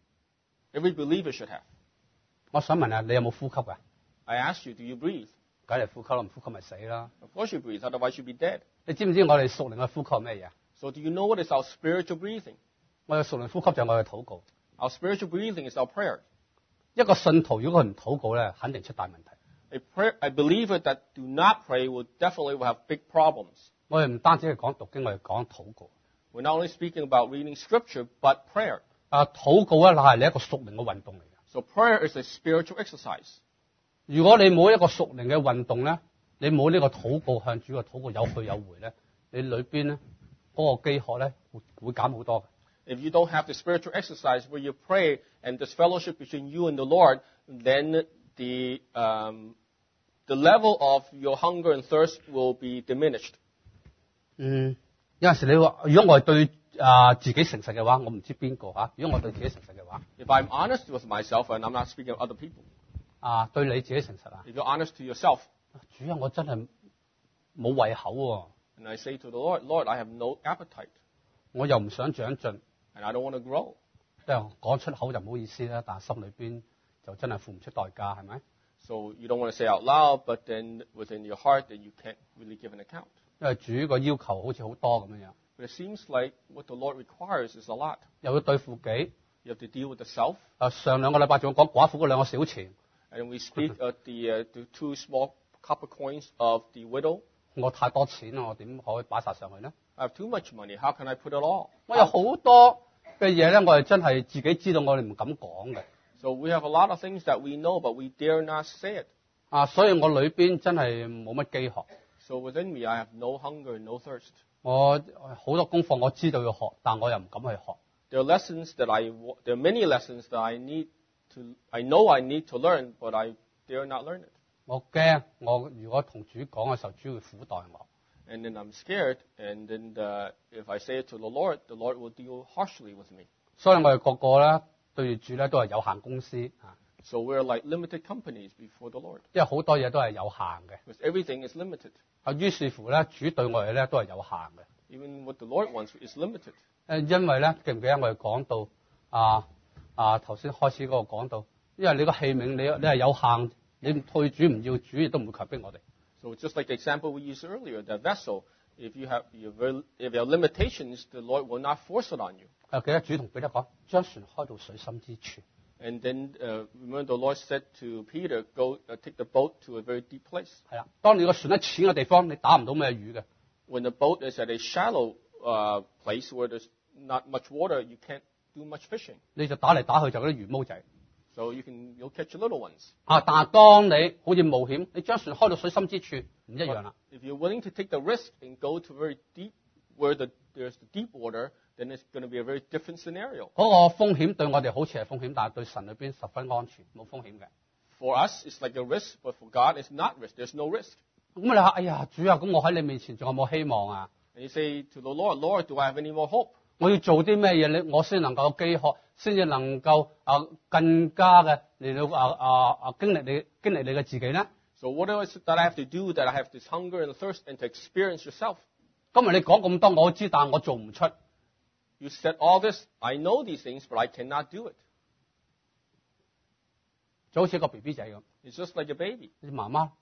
Every believer should have. 我想問下，你有冇呼吸㗎？ I ask you, do you breathe? 梗係呼吸啦，唔呼吸咪死啦。 Of course you breathe, otherwise you'd be dead. 你知唔知我哋屬靈嘅呼吸係咩嘢？ So do you know what is our spiritual breathing? 我哋屬靈呼吸就係我哋禱告。 Our spiritual breathing is our prayer. 一個信徒如果佢唔禱告咧，肯定出大問題。 A, prayer, a believer that do not pray will definitely will have big problems. 我哋唔單止係講讀經，我哋講禱告。 We're not only speaking about reading scripture, but prayer. 啊，禱告咧，乃係你一個屬靈嘅運動嚟嘅。 So prayer is a spiritual exercise. 如果你冇一個屬靈嘅運動咧，你冇呢個禱告向主嘅禱告有去有回咧，你裏邊咧嗰個飢渴咧會會減好多嘅。 If you don't have the spiritual exercise where you pray and this fellowship between you and the Lord, then the um, the level of your hunger and thirst will be diminished. 嗯，有陣時你話，如果我係對啊自己誠實嘅話，我唔知邊個嚇。如果我對自己誠實嘅話， If I'm honest with myself, and I'm not speaking of other people, 啊對你自己誠實啊， if you're honest to yourself, 主啊，我真係冇胃口喎， and I say to the Lord, Lord, I have no appetite, 我又唔想長進， and I don't want to grow. 即係講出口就唔好意思啦，但係心裏邊就真係付唔出代價，係咪？ So you don't want to say out loud, but then within your heart that you can't really give an account. 因為主個要求好似好多咁樣樣， But it seems like what the Lord requires is a lot. 又要對付己。 You have to deal with the self. 啊，上兩個禮拜仲講寡婦嗰兩個小錢， And we speak of the, uh, the two small copper coins of the widow. 我太多錢啦，我點可以擺晒上去呢？ I have too much money. How can I put it all? 我有好多嘅嘢咧，我哋真係自己知道，我哋唔敢講嘅。 So we have a lot of things that we know, but we dare not say it. 啊，所以我裏邊真係冇乜飢渴。 So within me, I have no hunger, no thirst. 我好多功課我知道要學，但我又唔敢去學。 There are lessons that I, wa- there are many lessons that I need to, I know I need to learn, but I dare not learn it. 我驚我如果同主講嘅時候，主會苦待我。 And then I'm scared, and then the, if I say it to the Lord, the Lord will deal harshly with me. 所以我哋個個咧對住主咧都係有限公司啊， So we're like limited companies before the Lord, 因為好多嘢都係有限嘅。 because everything is limited. 啊，於是乎咧，主對我哋咧都係有限嘅。 Even what the Lord wants is limited. 誒，因為咧，記唔記得我哋講到啊啊頭先開始嗰個講到，因為你個器皿你你係有限，你退主唔要主，亦都唔會強迫我哋。 So just like the example we used earlier, the vessel, if you have, you have very, if you have limitations, the Lord will not force it on you. 誒，記得主同彼得講，將船開到水深之處。 And then uh, remember the Lord said to Peter, go uh, take the boat to a very deep place. 係啦，當你個船喺淺嘅地方，你打唔到咩魚嘅。 When the boat is at a shallow uh, place where there's not much water, you can't do much fishing. 你就打嚟打去就嗰啲魚毛仔。 So you can, you'll catch the little ones. 啊，但係當你好似冒險，你將船開到水深之處，唔一樣啦。 If you're willing to take the risk and go to very deep, where the, there's the deep water, then it's going to be a very different scenario. 嗰個風險對我哋好似係風險，但係對神裏邊十分安全，冇風險嘅。 For us, it's like a risk, but for God, it's not risk. There's no risk. 咁你話，哎呀，主啊，咁我喺你面前仲有冇希望啊？ And you say to the Lord, Lord, do I have any more hope? 我要做啲咩嘢？你我先能夠飢渴，先至能夠啊更加嘅嚟到啊啊啊經歷你經歷你嘅自己咧。 So what is it that I have to do that I have this hunger and thirst and to experience yourself? 今日你講咁多，我知，但我做唔出。 You said all this. I know these things, but I cannot do it. 就好似一個 B B 仔咁， It's just like a baby. 你媽媽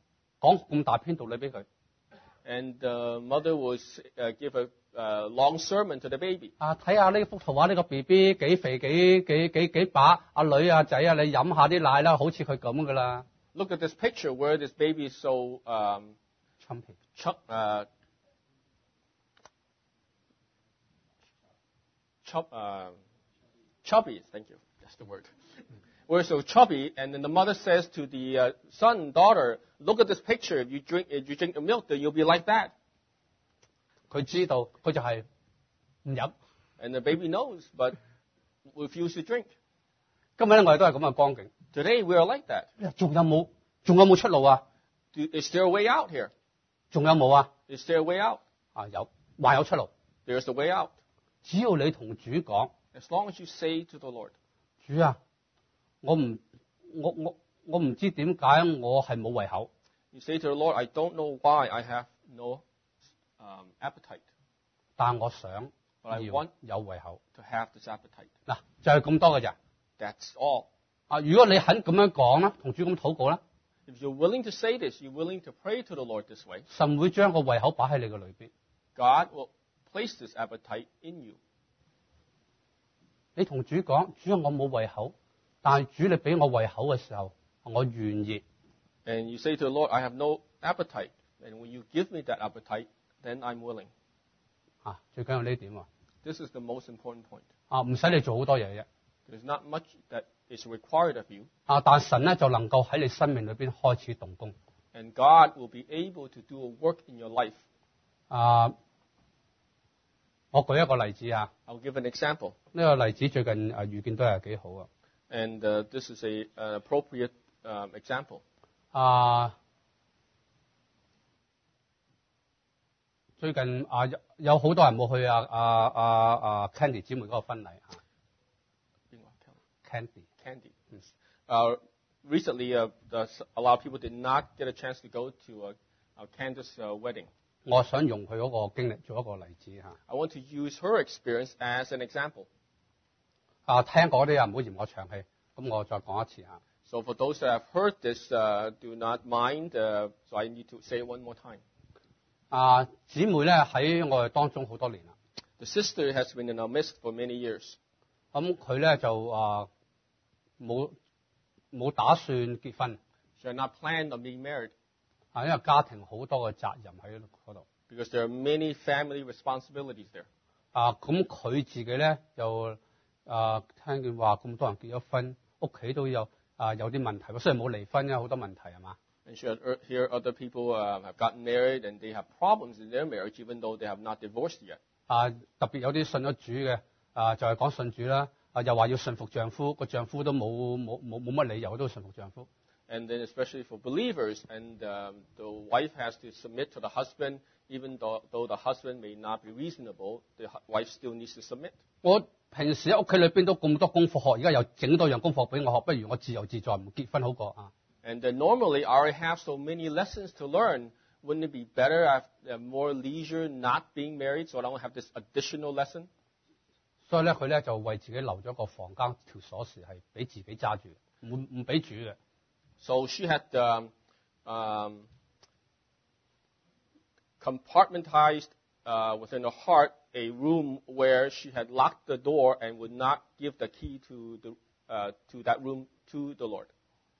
講咁大篇道理俾佢。 And the mother will uh, give a uh, long sermon to the baby. 啊，睇下呢幅圖畫，呢個 B B 幾肥幾幾幾幾把，阿女啊仔啊，你飲下啲奶啦，好似佢咁噶啦。 Look at this picture where this baby is so um, Chumpy. ch- uh, chub, uh, chubby. Thank you. That's the word. We're so chubby, and then the mother says to the uh, son, daughter, "Look at this picture. If you drink, if you drink the milk, then you'll be like that." 佢知道，佢就係唔飲。 And the baby knows, but refuse to drink. 今日咧，我哋都係咁嘅光景。 Today we are like that. 仲有冇？仲有冇出路啊？ Do, is there a way out here? 仲有冇啊？ Is there a way out? 啊，有，還有出路。 There's a way out. 只要你同主講， As long as you say to the Lord, 主啊，我唔，我我我唔知點解我係冇胃口， you say to the Lord, I don't know why I have no um, appetite, 但我想 but I 要 want 有胃口。 to have this appetite. 嗱，就係咁多嘅咋。 That's all. 啊，如果你肯咁樣講啦，同主咁禱告啦， If you're willing to say this, you're willing to pray to the Lord this way, 神會將個胃口擺喺你嘅裏邊。 God will place this appetite in you. 你同主講，主啊，我冇胃口，但係主你俾我胃口嘅時候，我願意。 And you say to the Lord, I have no appetite. And when you give me that appetite, then I'm willing. 啊，最緊要呢點啊！ This is the most important point. 啊，唔使你做好多嘢啫。 There's not much that is required of you. 啊，但神咧就能夠喺你生命裏邊開始動工。 And God will be able to do a work in your life. 啊，我舉一個例子啊， I'll give an example. 呢個例子最近啊遇見都係幾好啊。 And uh, this is a, an appropriate um, example. 啊，最近啊有有好多人冇去啊啊啊啊 Candy 姊妹嗰個婚禮啊 ，Candy。 Candy. Uh, recently, uh, the, a lot of people did not get a chance to go to uh, uh, Candace's uh, wedding. 我想用佢嗰個經歷做一個例子嚇。 I want to use her experience as an example. 啊，聽過啲人唔好嫌我長氣，咁我再講一次嚇。 So for those that have heard this, uh, do not mind. Uh, so I need to say it one more time. 啊，姊妹咧喺我哋當中好多年啦。 The sister has been in our midst for many years. 咁佢咧就啊冇冇打算結婚， She had not planned on being married 啊，因為家庭好多嘅責任喺嗰度。 because there are many family responsibilities there. 啊，咁佢自己咧又啊聽見話咁多人結咗婚，屋企都有啊有啲問題喎。雖然冇離婚，有好多問題係嘛。 And she had er- hear other people uh, have gotten married and they have problems in their marriage even though they have not divorced yet. 啊，特別有啲信咗主嘅啊，就係講信主啦。啊，又話要順服丈夫，個丈夫都冇冇冇冇乜理由都要順服丈夫。 And then especially for believers, and um, the wife has to submit to the husband, even though, though the husband may not be reasonable, the hu- wife still needs to submit. 我平時喺屋企裏邊都咁多功課學，而家又整多樣功課俾我學，不如我自由自在唔結婚好過啊！ And then normally I already have so many lessons to learn. Wouldn't it be better I have more leisure not being married so I don't have this additional lesson? 所以咧，佢咧就為自己留咗個房間條鎖匙係俾自己揸住，唔唔俾主嘅。 So she had um, um, compartmentized uh, within her heart a room where she had locked the door and would not give the key to the uh, to that room to the Lord.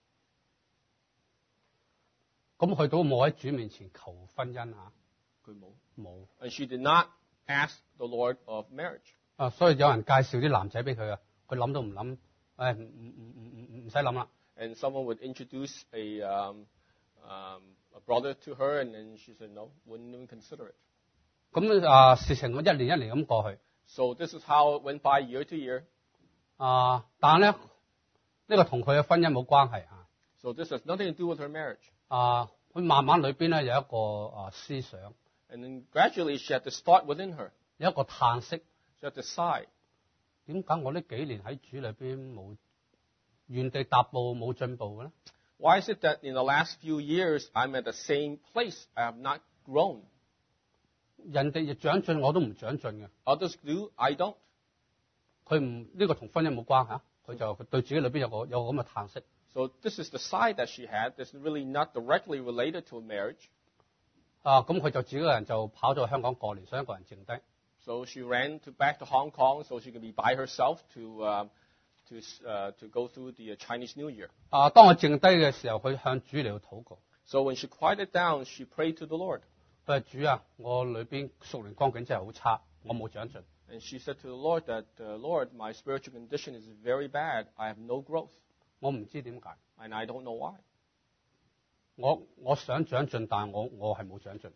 咁佢都冇喺主面前求婚姻嚇，冇。 And she did not ask the Lord of marriage. 啊，所以有人介紹啲男仔俾佢啊，佢諗都唔諗，誒唔唔唔唔唔唔使諗啦。 And someone would introduce a, um, um, a brother to her, and then she said no, wouldn't even consider it. 咁啊，事情一年一年咁過去。 So this is how it went by year to year. 啊，但係咧，呢、呢個同佢嘅婚姻冇關係啊。 So this has nothing to do with her marriage. 啊，佢慢慢裏邊咧有一個啊思想， And then gradually she had to start within her. 有一個嘆息。 She had to sigh. 點解我呢幾年喺主裏邊冇原地踏步冇進步嘅咧？ Why is it that in the last few years I'm at the same place? I have not grown. 人哋亦長進，我都唔長進嘅。 Others do, I don't. 佢唔呢個同婚姻冇關嚇，佢就佢對自己裏邊有個有個咁嘅嘆息。 So this is the side that she had. This is really not directly related to marriage. 啊，咁佢就自己一個人就跑咗香港過年，想一個人靜低。 So she ran to back to Hong Kong so she could be by herself to uh, to uh, to go through the Chinese New Year. 啊，當佢靜低嘅時候，佢向主嚟到禱告。 So when she quieted down, she prayed to the Lord. 佢話主啊，我裏邊屬靈光景真係好差，我冇長進。 And she said to the Lord that, uh, Lord, my spiritual condition is very bad. I have no growth. 我唔知點解。 And I don't know why. 我我想長進，但係我我係冇長進。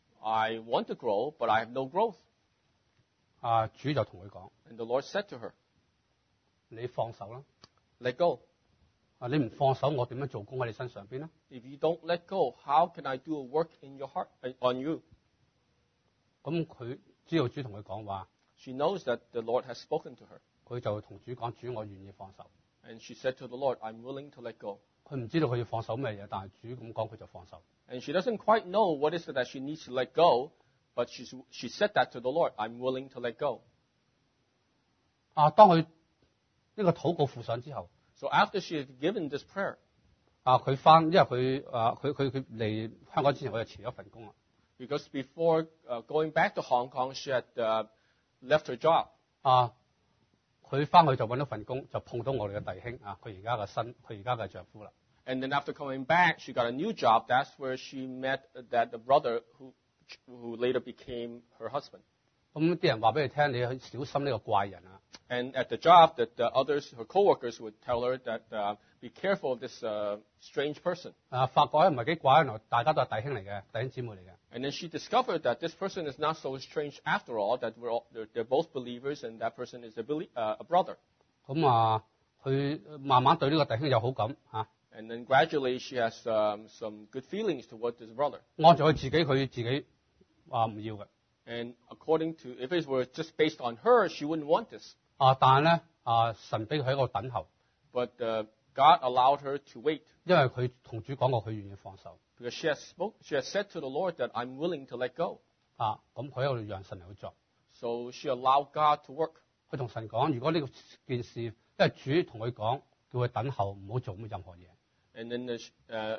I want to grow, but I have no growth. 啊，主就同佢講： And the Lord said to her, 你放手啦。 let go. 啊，你唔放手，我點樣做工喺你身上邊呢？ If you don't let go, how can I do a work in your heart, uh, on you? 咁佢知道主同佢講話， She knows that the Lord has spoken to her. 佢就同主講：主，我願意放手。 And she said to the Lord, I'm willing to let go. 佢唔知道佢要放手咩嘢，但係主咁講，佢就放手。 And she doesn't quite know what is it that she needs to let go, but she's, she said that to the Lord, I'm willing to let go. 啊，當佢呢個禱告附上之後， So after she had given this prayer, 啊，佢翻，因為佢啊，佢佢佢嚟香港之前，佢就辭咗份工啦。 because before uh, going back to Hong Kong, she had uh, left her job. 啊，佢翻去就揾到份工，就碰到我哋嘅弟兄啊，佢而家嘅新，佢而家嘅丈夫啦。 And then after coming back, she got a new job. That's where she met that the brother who, who later became her husband. 咁啲人話俾佢聽，你要小心呢個怪人啊！ And at the job, that the others, her coworkers, would tell her that uh, be careful of this uh, strange person. 啊，發覺咧唔係幾怪，原來大家都係弟兄嚟嘅，弟兄姊妹嚟嘅。 And then she discovered that this person is not so strange after all. That we're all, they're, they're both believers, and that person is a, belie- uh, a brother. 咁啊，佢慢慢對呢個弟兄有好感嚇。 And then gradually, she has um, some good feelings toward this brother. 按照佢自己，佢自己話唔要嘅。 And according to, if it were just based on her, she wouldn't want this. 啊，但係咧啊，神俾佢喺度等候， But uh, God allowed her to wait 因為佢同主講過佢願意放手。 because she has spoke, she has said to the Lord that I'm willing to let go. 啊，咁佢喺度讓神嚟去做。 So she allowed God to work. 佢同神講：如果呢個件事，因為主同佢講，叫佢等候，唔好做咁任何嘢。 And then uh, uh,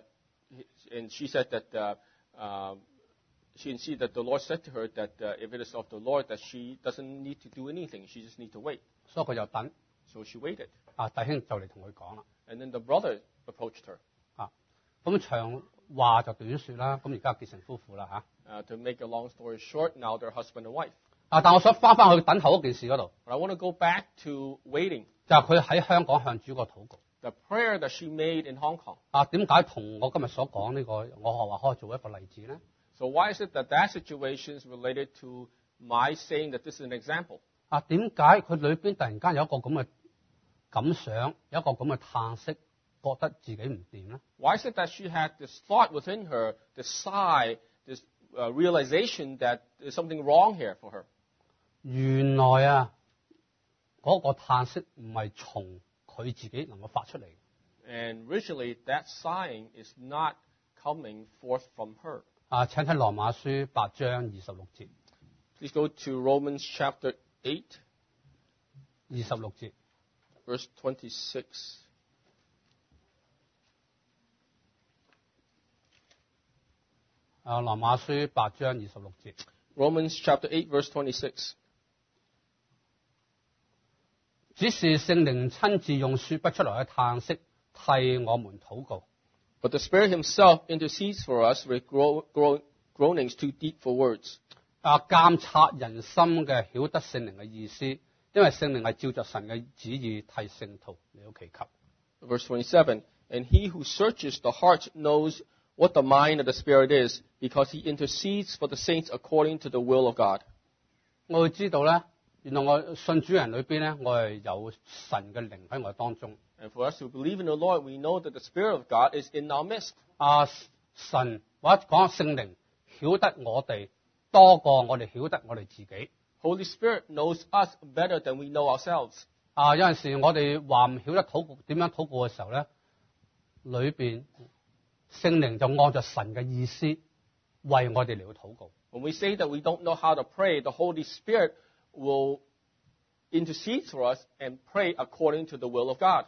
and she said that uh, uh, she can see that the Lord said to her that uh, if it is of the Lord, that she doesn't need to do anything. She just needs to wait. 所以佢就等。 So she waited. 啊，弟兄就嚟同佢講啦。 And then the brother approached her. 啊，咁長話就短説啦。咁而家結成夫婦啦嚇。 Uh, to make a long story short, now they're husband and wife. 啊，但我想翻翻去等候嗰件事嗰度， But I want to go back to waiting. 就係佢喺香港向主個禱告。 The prayer that she made in Hong Kong. 啊，點解同我今日所講呢、個我話可以做一個例子咧？ So why is it that that situation is related to my saying that this is an example? 啊，點解佢裏邊突然間有一個咁嘅感想，有一個咁嘅嘆息，覺得自己唔掂咧？ Why is it that she had this thought within her, this sigh, this uh, realization that there's something wrong here for her? 原來啊，嗰、個嘆息唔係從佢自己能夠發出嚟。 And originally, that sighing is not coming forth from her. 啊，請睇羅馬書八章二十六節， Please go to Romans chapter eight, 二十六節。 verse twenty-six. 啊，羅馬書八章二十六節。 Romans chapter eight, verse twenty-six. 只是聖靈親自用說不出來嘅嘆息替我們禱告。 But the Spirit Himself intercedes for us with gro- gro- groanings too deep for words. 啊，監察人心嘅曉得聖靈嘅意思，因為聖靈係照着神嘅旨意替聖徒嚟到祈求。 Verse twenty-seven. And He who searches the heart knows what the mind of the Spirit is, because He intercedes for the saints according to the will of God. 我會知道咧，原來我信主人裏邊咧，我係有神嘅靈喺我當中。 And for us who believe in the Lord, we know that the Spirit of God is in our midst. 啊，神或者講聖靈曉得我哋多過我哋曉得我哋自己。 Holy Spirit knows us better than we know ourselves. 啊，有陣時我哋話唔曉得禱告點樣禱告嘅時候咧，裏邊聖靈就按照神嘅意思為我哋嚟到禱告。 When we say that we don't know how to pray, the Holy Spirit will intercede for us and pray according to the will of God.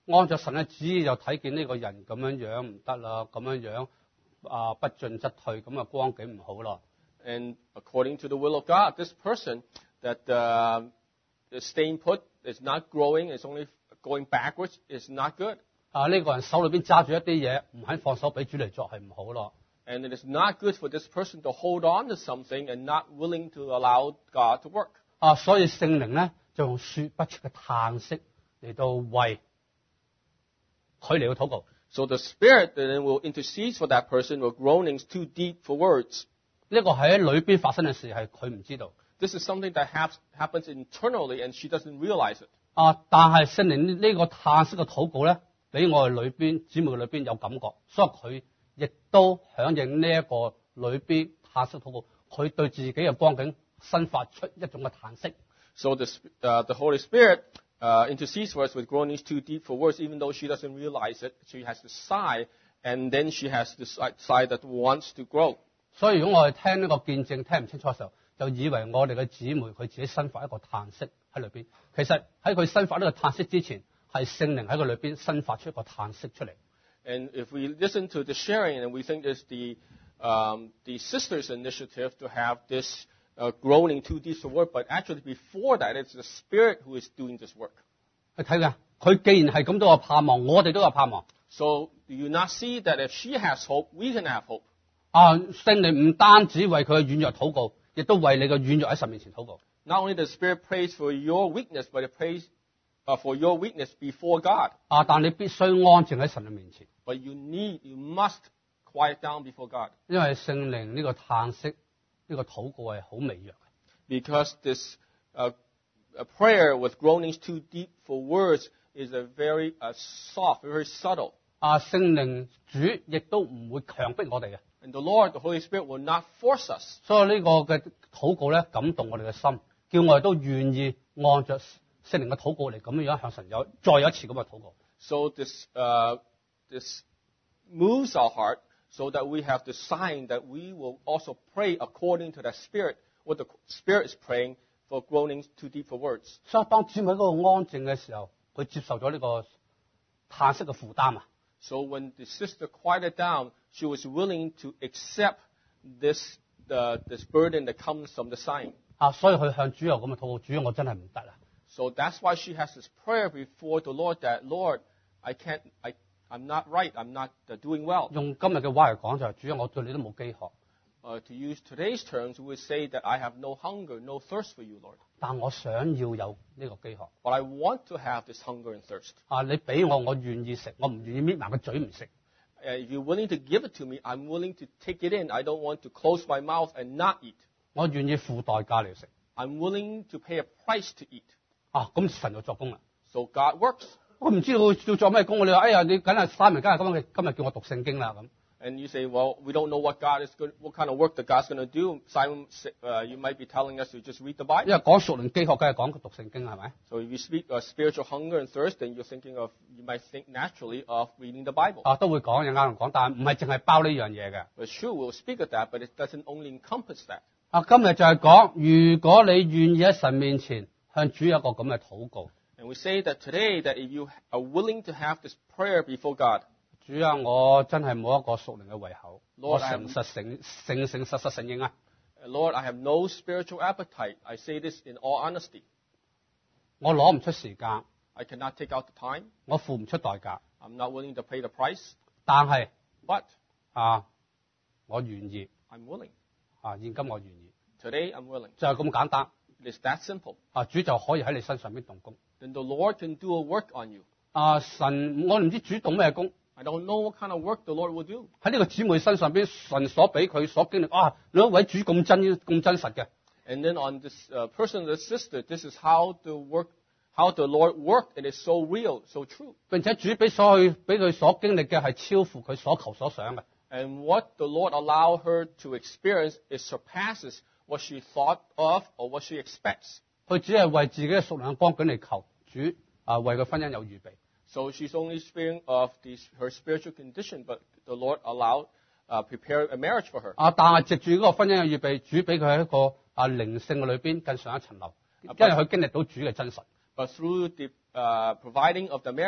按着神嘅旨意就睇見呢個人咁樣樣唔得啦，咁樣樣啊不進則退，咁啊光景唔好啦。 And according to the will of God, this person that uh, is staying put, is not growing, is only going backwards, is not good. 啊呢個人手裏邊揸住一啲嘢，唔肯放手俾主嚟作係唔好咯。 And it is not good for this person to hold on to something and not willing to allow God to work. 啊，所以聖靈咧就用說不出嘅嘆息嚟到為佢嚟到禱告。 So the Spirit then will intercede for that person with groanings too deep for words. 呢個喺裏邊發生嘅事係佢唔知道。 This is something that haps, happens internally and she doesn't realize it. 啊，但係聖靈呢個嘆息嘅禱告咧，俾我哋裏邊姊妹嘅裏邊有感覺，所以佢亦都響應呢一個裏邊嘆息禱告，佢對自己嘅光景生發出一種嘅嘆息。 So the, uh, the Holy Spirit uh, intercedes for us with groanings too deep for words, even though she doesn't realize it. She has to sigh, and then she has to sigh that wants to grow. 所以如果我哋聽呢個見證聽唔清楚嘅時候，就以為我哋嘅姊妹佢自己生發一個嘆息喺裏邊。其實喺佢生發呢個嘆息之前，係聖靈喺佢裏邊生發出一個嘆息出嚟。 And if we listen to the sharing and we think it's the, um, the sister's initiative to have this uh, groaning too deep for word, but actually before that, it's the Spirit who is doing this work. 你睇㗎，佢既然係咁都有盼望，我哋都有盼望。 So do you not see that if she has hope, we can have hope? 啊，聖靈唔單止為佢嘅軟弱禱告，亦都為你嘅軟弱喺神面前禱告。 Not only does the Spirit prays for your weakness, but it prays uh, for your weakness before God. 啊，但你必須安靜喺神嘅面前。 But you need, you must quiet down before God. 因為聖靈呢個嘆息，呢、這個禱告係好微弱嘅。 Because this uh, a prayer with groanings too deep for words is a very uh, soft, very subtle. 啊，聖靈主亦都唔會強迫我哋嘅。 And the Lord, the Holy Spirit, will not force us. 所以呢個嘅禱告咧，感動我哋嘅心，叫我哋都願意按着聖靈嘅禱告嚟咁樣向神有再有一次咁嘅禱告。 So this, uh, this moves our heart so that we have the sign that we will also pray according to that Spirit, what the Spirit is praying for groanings too deep for words. 所以當姊妹喺嗰度安靜嘅時候，佢接受咗呢個嘆息嘅負擔啊。 So when the sister quieted down, she was willing to accept this, uh, this burden that comes from the sign. 啊，所以佢向主有咁嘅禱告，主我真係唔得啦。 So that's why she has this prayer before the Lord that, Lord, I can't, I, I'm not right, I'm not uh, doing well. 用今日嘅話嚟講就係、是、主啊，我對你都冇飢渴。 Uh, to use today's terms, we would say that I have no hunger, no thirst for you, Lord. 但我想要有呢個飢渴。 But I want to have this hunger and thirst. 啊，你俾我，我願意食，我唔願意搣埋個嘴唔食。 Uh, if you're willing to give it to me, I'm willing to take it in. I don't want to close my mouth and not eat. 我願意付代價嚟食。 I'm willing to pay a price to eat. 啊，咁神就作工啦。 So God works. 我唔知道佢要做咩工，你話哎呀，你梗係三明今日今日今日叫我讀聖經啦咁。 And you say, well, we don't know what God is good, what kind of work that God's going to do. Simon, uh, you might be telling us to just read the 因 Bible. 為講屬靈飢渴，梗係講讀聖經係咪？ So if you speak uh, spiritual hunger and thirst, then you're thinking of, you might think naturally of reading the Bible. 啊，都會講有啱人講，但係唔係淨係包呢樣嘢嘅。 But sure, we'll speak of that, but it doesn't only encompass that. 啊，今日就係講，如果你願意喺神面前向主有一個咁嘅禱告， And we say that today, that if you are willing to have this prayer before God, 主啊，我真係冇一個屬靈嘅胃口， Lord, 我 I 誠 am- 實誠誠誠實實承認啊， Lord, I have no spiritual appetite. I say this in all honesty. 我攞唔出時間， I cannot take out the time. 我付唔出代價， I'm not willing to pay the price. 但係 But 啊，我願意 I'm willing. 啊，現今我願意， Today, I'm willing. 就係咁簡單 It is that simple. 啊，主就可以喺你身上邊動工 Then the Lord can do a work on you. 啊，神我唔知主動咩工。 I don't know what kind of work the Lord will do. 喺呢個姊妹身上邊，神所俾佢所經歷，啊，兩位主咁真咁真實嘅， And then on this uh, person, this sister, this is how the work, how the Lord worked. It is so real, so true. 並且主俾所去俾佢所經歷嘅係超乎佢所求所想嘅。 And what the Lord allowed her to experience, it surpasses what she thought of or what she expects. 佢只係為自己嘅屬靈嘅光景嚟求主啊，為佢婚姻有預備。 So she's only speaking of this, her spiritual condition, but the Lord allowed, uh, prepared a marriage for her. 啊，但係藉住呢個婚姻嘅預備，主俾佢喺一個啊靈性嘅裏邊更上一層樓，因為佢經歷到主嘅真實。 But through the uh, providing of the marriage,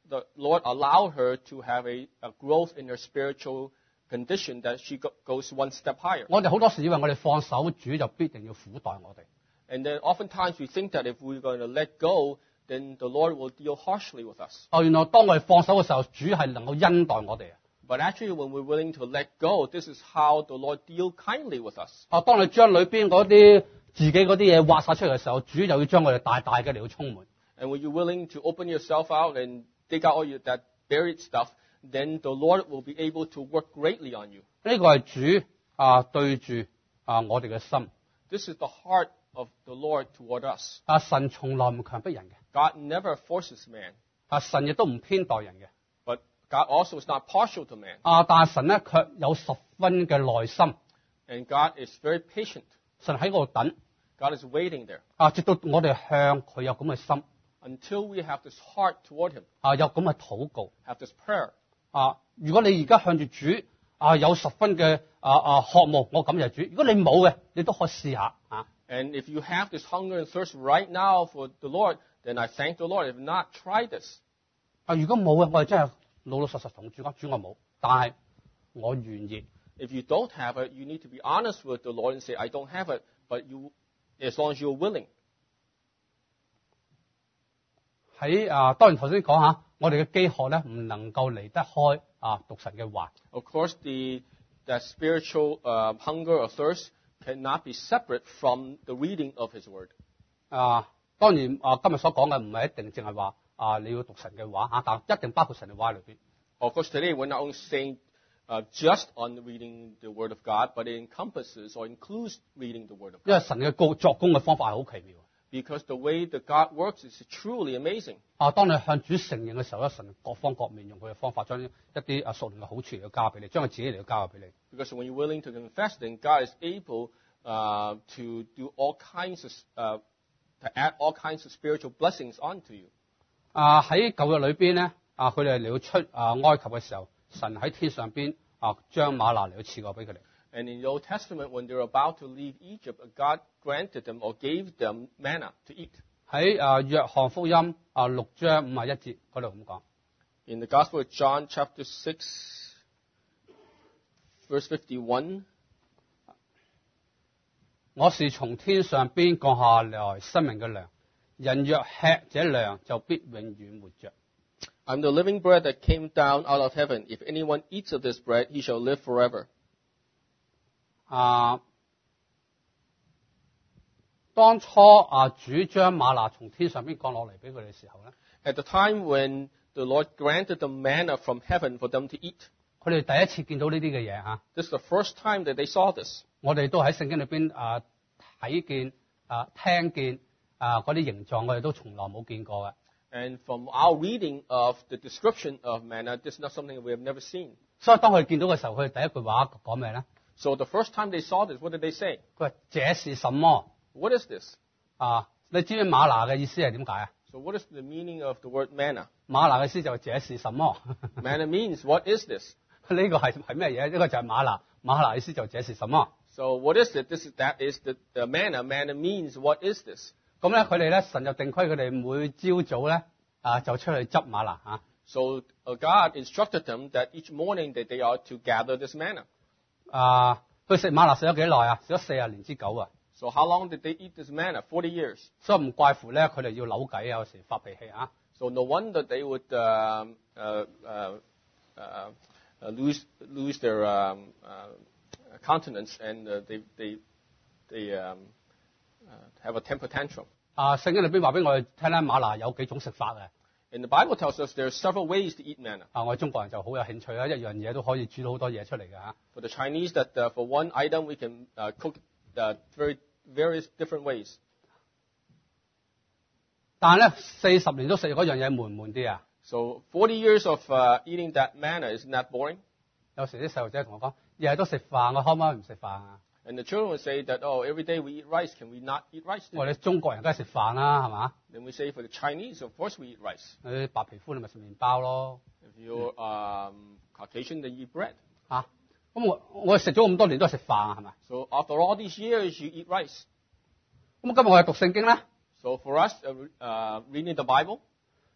the Lord allowed her to have a, a growth in her spiritual condition that she go, goes one step higher. 我哋好多時以為我哋放手，主就必定要苦待我哋。 And then oftentimes we think that if we're going to let go, then the Lord will deal harshly with us. 哦，原來當我哋放手嘅時候，主係能夠恩待我哋啊！ But actually, when we're willing to let go, this is how the Lord deal kindly with us. 哦，當你將裏邊嗰啲自己嗰啲嘢挖晒出嚟嘅時候，主就要將我哋大大嘅嚟到充滿。 And when you're willing to open yourself out and dig out all your, that buried stuff, then the Lord will be able to work greatly on you. 呢個係主啊對住啊我哋嘅心。 This is the heart of the Lord toward us. 啊，神從來唔強迫人嘅， God never forces man, 啊神亦都唔偏待人嘅。 but God also is not partial to man. 啊，但係神咧卻有十分嘅耐心， And God is very patient. 神喺嗰度等， God is waiting there 啊，直到我哋向佢有咁嘅心， until we have this heart toward Him, 啊有咁嘅禱告， have this prayer. 啊，如果你而家向住主啊有十分嘅啊啊渴慕，我感謝主。如果你冇嘅，你都可以試下啊。 And if you have this hunger and thirst right now for the Lord, then I thank the Lord. If not, try this. 啊，如果冇嘅，我哋真係老老實實同主講，主我冇，但係我願意。 If you don't have it, you need to be honest with the Lord and say, I don't have it, but you, as long as you're willing. 喺啊，當然頭先講下，我哋嘅飢渴咧唔能夠離得開啊讀神嘅話。 Of course, the that spiritual uh, hunger or thirst cannot be separate from the reading of His Word. 啊，當然啊，今日所講嘅唔係一定淨係話啊你要讀神嘅話嚇，但一定包括神嘅話裏邊。 Of course, today we're not only saying uh, just on reading the Word of God, but it encompasses or includes reading the Word of 因為 God. 神嘅工作工嘅方法係好奇妙。 Because the way that God works is truly amazing. 啊，當你向主承認嘅時候咧，神各方各面用佢嘅方法，將一啲啊屬靈嘅好處嚟到交俾你，將佢自己嚟到交俾你。 Because when you're willing to confess, then God is able uh, to do all kinds of, uh, to add all kinds of spiritual blessings onto you. 啊喺舊約裏邊咧，啊佢哋嚟到出啊埃及嘅時候，神喺天上邊啊將嗎哪嚟到賜過俾佢哋。 And in the Old Testament, when they're about to leave Egypt, God granted them or gave them manna to eat. 喺啊約翰福音啊六章五十一節嗰度咁講。 In the Gospel of John, chapter six, verse fifty-one, 我是從天上邊降下來生命嘅糧，人若吃這糧，就必永遠活着。 I'm the living bread that came down out of heaven. If anyone eats of this bread, he shall live forever. 啊，當初啊主將嗎哪從天上邊降落嚟俾佢哋嘅時候咧， At the time when the Lord granted them manna from heaven for them to eat, 佢哋第一次見到呢啲嘅嘢嚇。 this is the first time that they saw this. 我哋都喺聖經裏邊啊睇見啊聽見啊嗰啲形狀，我哋都從來冇見過嘅。 And from our reading of the description of manna, this is not something we have never seen. 所以當佢哋見到嘅時候，佢哋第一句話講咩咧？ So the first time they saw this, what did they say? 佢話這是什麼？ What is this? 啊，你知唔知嗎哪嘅意思係點解啊？ So what is the meaning of the word manna? 嗎哪嘅意思就係這是什麼？ Manna means, what is this? 呢個係係咩嘢？呢個就係嗎哪。嗎哪意思就係這是什麼？ So what is it? This is, that is the, the manna. Manna means, what is this? 咁咧，佢哋咧神就定規佢哋每朝早咧啊就出去執嗎哪嚇。 So uh, God instructed them that each morning that they are to gather this manna. 啊，佢食嗎哪食咗幾耐啊？食咗四十年之久啊！ So how long did they eat this manna? Forty years. 所以唔怪乎咧，佢哋要扭計啊，有時發脾氣啊。 So no wonder they would um, uh, uh, uh, uh, lose lose their um, uh, countenance and uh, they they they um, uh, have a temper tantrum. 啊，聖經裏邊話俾我哋聽咧，嗎哪有幾種食法嘅。 And the Bible tells us there are several ways to eat manna. 啊，我哋中國人就好有興趣啦，一樣嘢都可以煮到好多嘢出嚟嘅嚇。 For the Chinese, that uh, for one item we can uh, cook uh, very various different ways. 但係咧，四十年都食嗰樣嘢悶唔悶啲啊？ So forty years of uh, eating that manna, isn't that boring? 有時啲細路仔同我講，日日都食飯，我可唔可以唔食飯啊？ And the children would say that, oh, every day we eat rice. Can we not eat rice 我 today? 哋中國人梗係食飯啦，係嘛？ Then we say for the Chinese, of course we eat rice. 你白皮膚你咪食麵包咯， If you're um, Caucasian, then you eat bread. 嚇、咁我我哋食咗咁多年都係食飯係咪？ So after all these years, you eat rice. 咁今日我哋讀聖經咧， So for us, uh, uh, reading the Bible,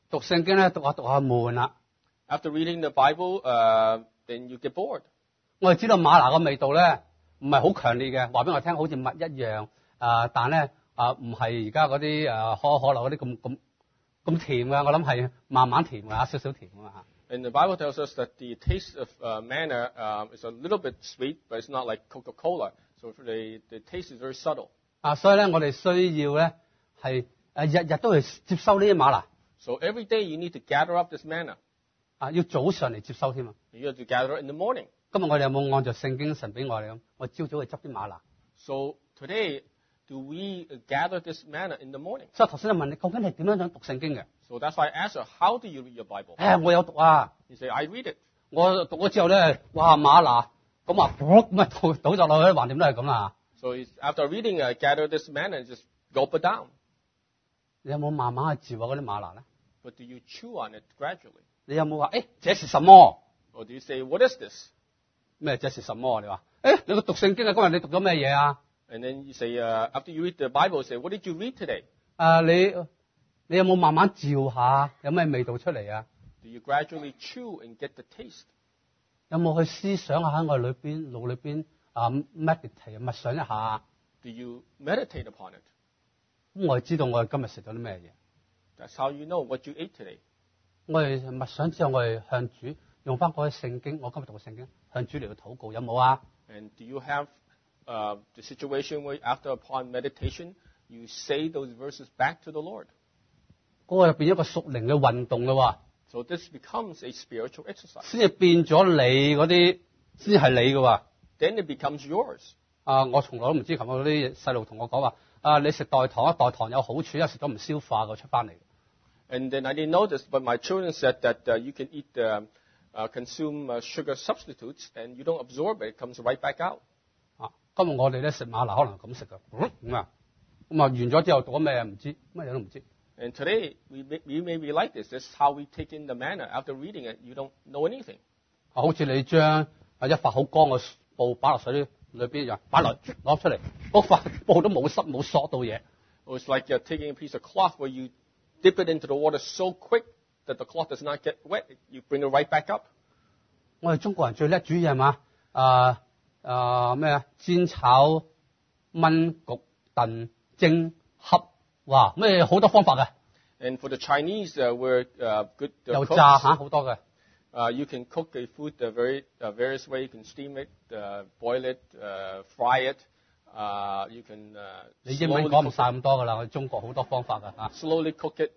讀聖經咧讀下讀下悶啦。 After reading the Bible, uh, then you get bored. 我哋知道嗎哪個味道咧唔係好強烈嘅，話俾我聽好似蜜一樣。啊、呃，但咧啊唔係而家嗰啲誒可口可樂嗰啲咁咁咁甜嘅，我諗係慢慢甜嘅，少少甜嘅嘛。 And the Bible tells us that the taste of uh, manna um, is a little bit sweet, but it's not like Coca-Cola. So the, the taste is very subtle. 啊，所以咧我哋需要咧係誒日日都去接收呢啲嗎哪。 So every day you need to gather up this manna. 啊，要早上嚟接收添啊！ You have to gather it in the morning. 今日我哋有冇按照聖經神俾我哋咁？我朝早去執啲嗎哪。 So today, do we gather this manna in the morning? 所以頭先就問你，究竟係點樣樣讀聖經嘅？ So that's why I asked her, how do you read your Bible? 誒，我有讀啊！ You say, I read it. 我讀咗之後咧，哇嗎哪咁啊，咁啊倒倒咗落去，橫掂都係咁啦。 So it's- after reading, I gather this manna and just gulp it down. 你有冇慢慢去嚼下嗰啲嗎哪咧？ But do you chew on it gradually? 你有冇話誒，這是什麼？ Or do you say, what is this? 咩這是什麼？你話誒，你個讀聖經啊，今日你讀咗咩嘢啊？ And then you say, uh, after you read the Bible, you say, what did you read today? 誒，你你有冇慢慢嚼下？有咩味道出嚟啊？ Do you gradually chew and get the taste? 有冇去思想下喺我裏邊腦裏邊啊 meditate 默想一下？ Do you meditate upon it? 咁我哋知道我哋今日食咗啲咩嘢。 That's how you know what you ate today. 我哋默想之後，我哋向主用翻嗰啲聖經，我今日讀嘅聖經，向主嚟到禱告，有冇啊？ And do you have uh, the situation where after upon meditation, you say those verses back to the Lord? 嗰個入邊一個屬靈嘅運動咯， So this becomes a spiritual exercise. 先至變咗你嗰啲，先至係你嘅喎。 Then it becomes yours. 啊，我從來都唔知，琴日嗰啲細路同我講話，啊，你食代糖，代糖有好處，因為食咗唔消化嘅出翻嚟。 And then I didn't know this, but my children said that uh, you can eat, uh, uh, consume uh, sugar substitutes, and you don't absorb it; it comes right back out. 啊，今日我哋咧食嗎哪可能咁食嘅，咁啊，咁啊完咗之後讀咗咩唔知，乜嘢都唔知。 And today we may, we may be like this. This is how we take in the manna. After reading it, you don't know anything. 啊，好似你將啊一塊好乾嘅布擺落水裏邊一樣，擺落攞出嚟，嗰塊布都冇濕冇索到嘢。 Or it's like you're taking a piece of cloth where you dip it into the water so quick that the cloth does not get wet. You bring it right back up. 我哋中國人最叻煮嘢係嘛？啊啊咩啊？煎炒燜焗燉蒸恰，哇咩好多方法嘅， And for the Chinese, uh, we're uh, good uh, 又 cooks. 炸嚇好多嘅。 Uh, you can cook a food uh, very uh, various way. You can steam it, uh, boil it, uh, fry it. Uh, you can uh, 你英文 slowly 講唔 cook 晒咁多㗎啦，我哋中國好多方法㗎嚇。 it. Slowly cook it.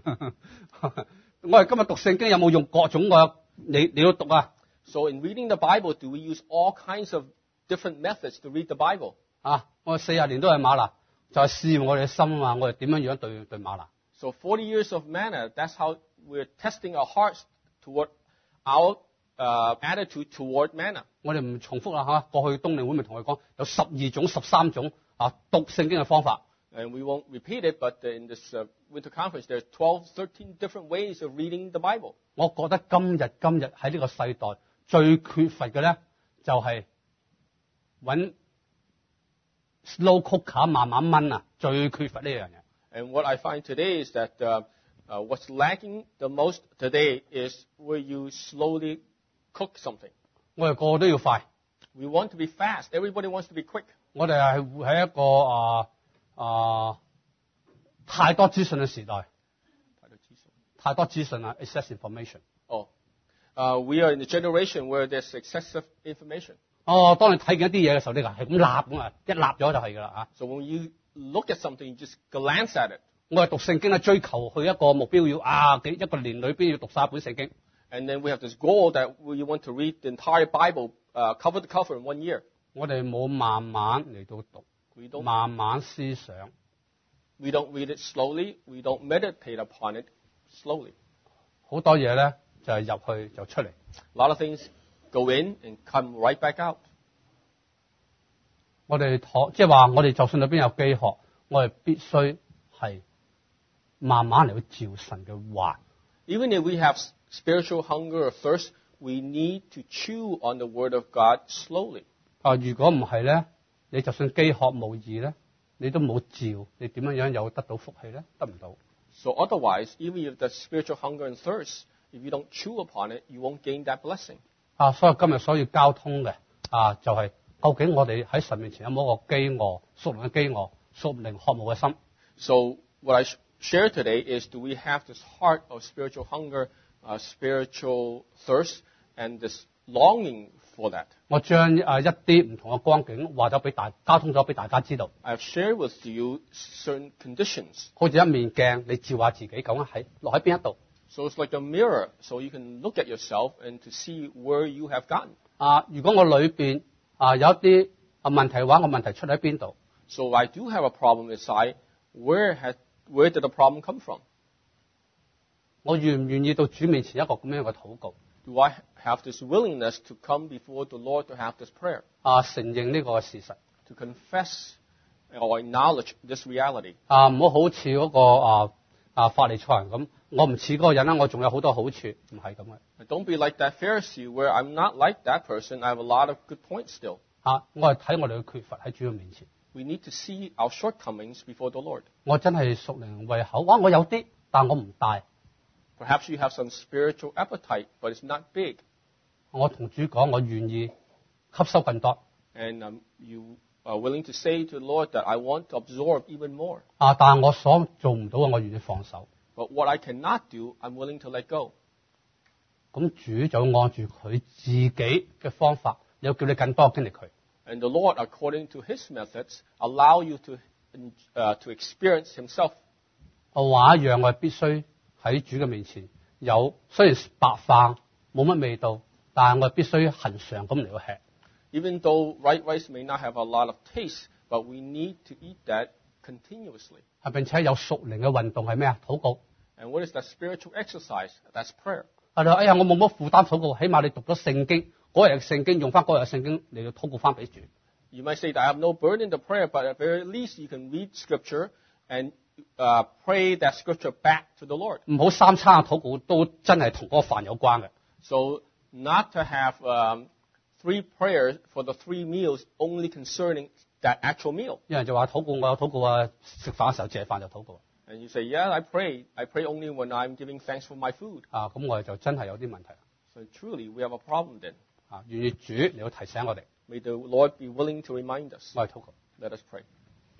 我哋今日讀聖經有冇用各種嘅你你要讀啊？ So in reading the Bible, do we use all kinds of different methods to read the Bible? 啊，我四十年都係嗎哪，就係、試驗我哋嘅心啊嘛，我哋點樣樣對對嗎哪？ So forty years of manna, that's how we're testing our hearts toward our uh, attitude toward manna. 我哋唔重複啦嚇，過去冬令會咪同佢講有十二種、十三種啊讀聖經嘅方法。 And we won't repeat it, but in this uh, winter conference, there's twelve, thirteen different ways of reading the Bible. 我覺得今日今日喺呢個世代最缺乏嘅咧，就係、是、揾 slow cooker 慢慢燜啊，最缺乏呢樣嘢。 And what I find today is that uh, uh, what's lacking the most today is where you slowly cook something. 我哋個個都要快， We want to be fast. Everybody wants to be quick. 我哋係活喺一個啊啊太多資訊嘅時代，太多資訊啊 ，excess information。 Oh, uh, we are in the generation where there's excessive information. 哦，當你睇見一啲嘢嘅時候，你係咁立咁啊，一立咗就係㗎啦嚇。 So when you look at something, you just glance at it. 我哋讀聖經係追求去一個目標，要啊幾一個年裏邊要讀晒一本聖經。 And then we have this goal that we want to read the entire Bible, uh, cover to cover in one year. 我哋冇慢慢嚟到讀， We don't, 慢慢思想。 we don't read it slowly. We don't meditate upon it slowly. 好多嘢咧就係、入去就出嚟。 A lot of things go in and come right back out. 我哋學即係話，我哋就算裏邊有飢渴，我哋必須係慢慢嚟去照神嘅話。 Even if we have s- spiritual hunger or thirst, we need to chew on the Word of God slowly. 啊，如果唔係咧，你就算飢渴無義咧，你都冇照，你點樣樣有得到福氣咧？得唔到。 So otherwise, even if the spiritual hunger and thirst, if you don't chew upon it, you won't gain that blessing. 啊，所以今日所要交通嘅啊，就係、究竟我哋喺神面前有冇一個飢餓、屬靈嘅飢餓、屬靈渴慕嘅心？ So what I sh- share today is, do we have this heart of spiritual hunger, uh, spiritual thirst, and this longing for that? 我將啊一啲唔同嘅光景話咗俾大交通咗俾大家知道， I've shared with you certain conditions. 好似一面鏡，你照下自己究竟喺落喺邊一度。 So it's like a mirror, so you can look at yourself and to see where you have gotten. 啊，如果我裏邊啊有一啲啊問題嘅話，我問題出喺邊度？ So I do have a problem inside. Where had where did the problem come from? 我願唔願意到主面前一個咁樣嘅禱告？ Do I have this willingness to come before the Lord to have this prayer, 啊，承認呢個事實。 to confess or acknowledge this reality? 啊，唔好好似嗰個啊啊法利賽人咁，我唔似嗰個人啦，我仲有好多好處，唔係咁嘅。 Don't be like that Pharisee where I'm not like that person. I have a lot of good points still. 啊，我係睇我哋嘅缺乏喺主嘅面前， We need to see our shortcomings before the Lord. 我真係屬靈胃口，哇！我有啲，但我唔大。 Perhaps you have some spiritual appetite, but it's not big. 我同主講，我願意吸收更多。 And um, you are willing to say to the Lord that I want to absorb even more. 啊，但係我所做唔到嘅，我願意放手。 But what I cannot do, I'm willing to let go. 咁主就按住佢自己嘅方法，又叫你更多經歷佢。 And the Lord, according to His methods, allow you to uh, to experience Himself. 我話一樣，我係必須喺主嘅面前有，雖然白飯冇乜味道，但係我係必須恆常咁嚟到吃。 Even though white rice may not have a lot of taste, but we need to eat that continuously. 係並且有屬靈嘅運動係咩啊？禱告。 And what is that spiritual exercise? That's prayer. 係啦，哎呀，我冇乜負擔禱告，起碼你讀咗聖經，嗰日嘅聖經用翻嗰日嘅聖經嚟到禱告翻俾主。 You might say that I have no burden to prayer, but at the very least you can read Scripture and uh, pray that Scripture back to the Lord. 唔好三餐嘅禱告都真係同嗰個飯有關嘅。 So not to have um, three prayers for the three meals only concerning that actual meal. 有人就話禱告，我有禱告啊，食飯嘅時候借飯就禱告。 And you say, yeah, I pray. I pray only when I'm giving thanks for my food. 啊，咁我哋就真係有啲問題。 So truly, we have a problem then. 啊，願意主嚟到提醒我哋， May the Lord be willing to remind us. 我係禱告。 Let us pray.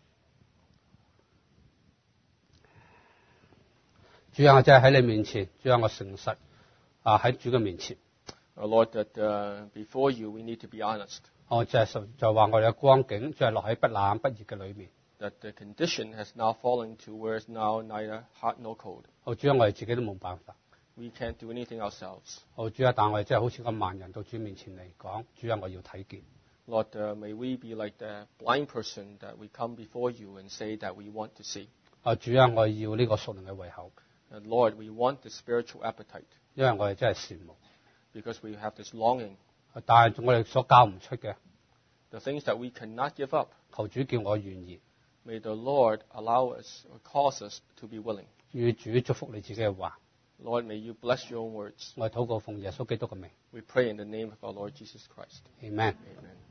主啊，我真係喺你面前，主啊，我誠實啊喺主嘅面前， Our Lord, that uh, before you we need to be honest. 我就係就話我哋嘅光景，就係落喺不冷不熱嘅裏面。 That the condition has now fallen to where it's now neither hot nor cold. 好主啊，我哋自己都冇辦法。 We can't do anything ourselves. 好主啊，但我哋真係好似個盲人到主面前嚟講，主啊，我要睇見。 Lord, uh, may we be like the blind person that we come before you and say that we want to see. 啊，主啊，我要呢個屬靈嘅胃口， And Lord, we want the spiritual appetite 因為我哋真係羨慕。 because we have this longing. 但係我哋所交唔出嘅， The things that we cannot give up. 求主叫我願意， May the Lord allow us or cause us to be willing. 與主祝福你自己嘅話。 Lord, may you bless your own words. 我係禱告奉耶穌基督嘅名 We pray in the name of our Lord Jesus Christ. ，Amen。 Amen.